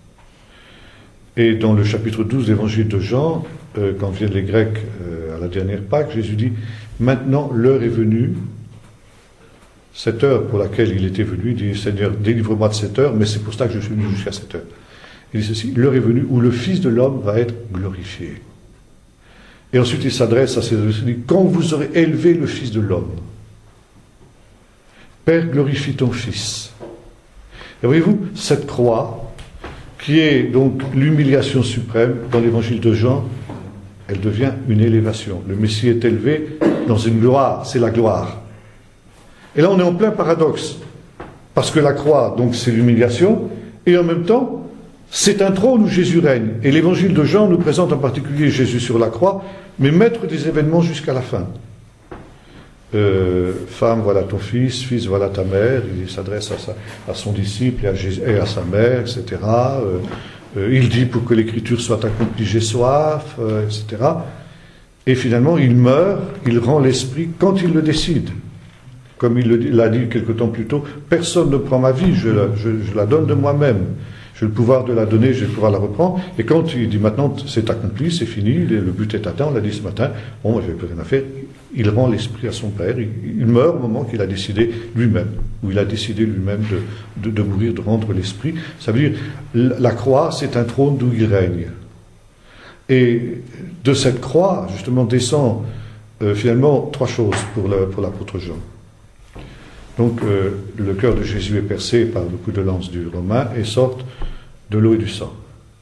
Et dans le chapitre douze de l'évangile de Jean, euh, quand viennent les Grecs euh, à la dernière Pâque, Jésus dit « Maintenant l'heure est venue ». Cette heure pour laquelle il était venu, il dit « Seigneur, délivre-moi de cette heure, mais c'est pour ça que je suis venu jusqu'à cette heure ». Il dit ceci « L'heure est venue où le Fils de l'homme va être glorifié ». Et ensuite, il s'adresse à ses disciples, il dit « Quand vous aurez élevé le Fils de l'homme, Père, glorifie ton Fils. » Et voyez-vous, cette croix, qui est donc l'humiliation suprême, dans l'évangile de Jean, elle devient une élévation. Le Messie est élevé dans une gloire, c'est la gloire. Et là, on est en plein paradoxe, parce que la croix, donc, c'est l'humiliation, et en même temps, C'est un trône où Jésus règne. Et l'évangile de Jean nous présente en particulier Jésus sur la croix, mais maître des événements jusqu'à la fin. Euh, femme, voilà ton fils, fils, voilà ta mère. Il s'adresse à, sa, à son disciple et à, Jésus, et à sa mère, et cetera. Euh, euh, il dit pour que l'écriture soit accomplie, j'ai soif, euh, et cetera. Et finalement, il meurt, il rend l'esprit quand il le décide. Comme il l'a dit quelque temps plus tôt, personne ne prend ma vie, je la, je, je la donne de moi-même. J'ai le pouvoir de la donner, j'ai le pouvoir de la reprendre. Et quand il dit maintenant c'est accompli, c'est fini, le but est atteint, on l'a dit ce matin, bon, moi je n'ai plus rien à faire, il rend l'esprit à son Père, il, il meurt au moment qu'il a décidé lui-même, où il a décidé lui-même de, de, de mourir, de rendre l'esprit. Ça veut dire, la croix, c'est un trône d'où il règne. Et de cette croix, justement, descend euh, finalement trois choses pour, le, pour l'apôtre Jean. Donc, euh, le cœur de Jésus est percé par le coup de lance du Romain et sortent de l'eau et du sang.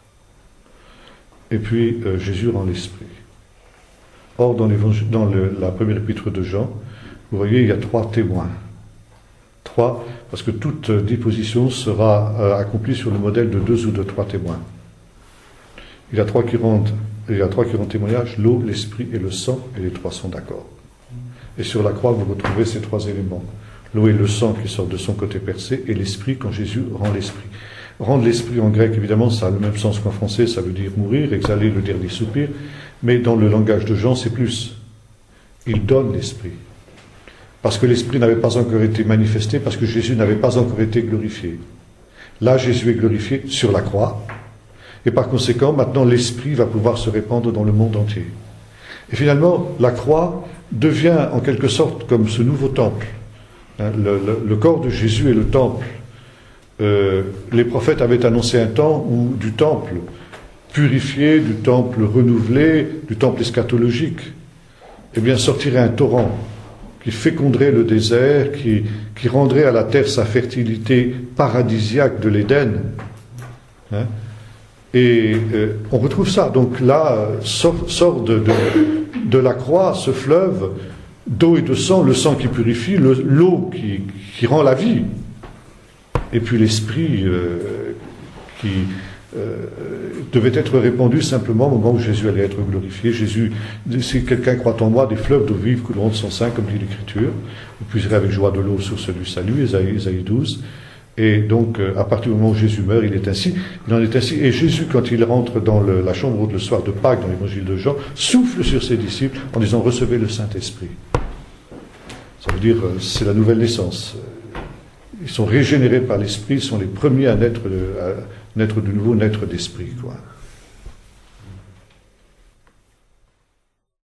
Et puis, euh, Jésus rend l'esprit. Or, dans, dans le, la première épître de Jean, vous voyez, il y a trois témoins. Trois, parce que toute disposition sera euh, accomplie sur le modèle de deux ou de trois témoins. Il y a trois qui rendent, il y a trois qui rendent témoignage, l'eau, l'esprit et le sang, et les trois sont d'accord. Et sur la croix, vous retrouvez ces trois éléments. L'eau et le sang qui sortent de son côté percé, et l'esprit quand Jésus rend l'esprit. Rendre l'esprit en grec, évidemment, ça a le même sens qu'en français, ça veut dire mourir, exhaler le dernier soupir, mais dans le langage de Jean, c'est plus. Il donne l'esprit. Parce que l'esprit n'avait pas encore été manifesté, parce que Jésus n'avait pas encore été glorifié. Là, Jésus est glorifié sur la croix, et par conséquent, maintenant, l'esprit va pouvoir se répandre dans le monde entier. Et finalement, la croix devient en quelque sorte comme ce nouveau temple. Le, le, le corps de Jésus est le temple. Euh, les prophètes avaient annoncé un temps où du temple purifié, du temple renouvelé, du temple eschatologique, eh bien sortirait un torrent qui féconderait le désert, qui, qui rendrait à la terre sa fertilité paradisiaque de l'Éden. Hein? Et euh, on retrouve ça. Donc là, sort, sort de, de, de la croix ce fleuve d'eau et de sang, le sang qui purifie, le, l'eau qui, qui rend la vie, et puis l'esprit euh, qui euh, devait être répandu simplement au moment où Jésus allait être glorifié. Jésus, si quelqu'un croit en moi, des fleuves d'eau vive couleront de son sein, comme dit l'Écriture. Vous puiserez avec joie de l'eau, source du salut, Ésaïe, Ésaïe douze. Et donc, à partir du moment où Jésus meurt, il est ainsi. Il en est ainsi. Et Jésus, quand il rentre dans le, la chambre haute le soir de Pâques, dans l'évangile de Jean, souffle sur ses disciples en disant « Recevez le Saint-Esprit ». Ça veut dire, c'est la nouvelle naissance. Ils sont régénérés par l'Esprit, ils sont les premiers à naître de, à naître de nouveau, naître d'Esprit, quoi.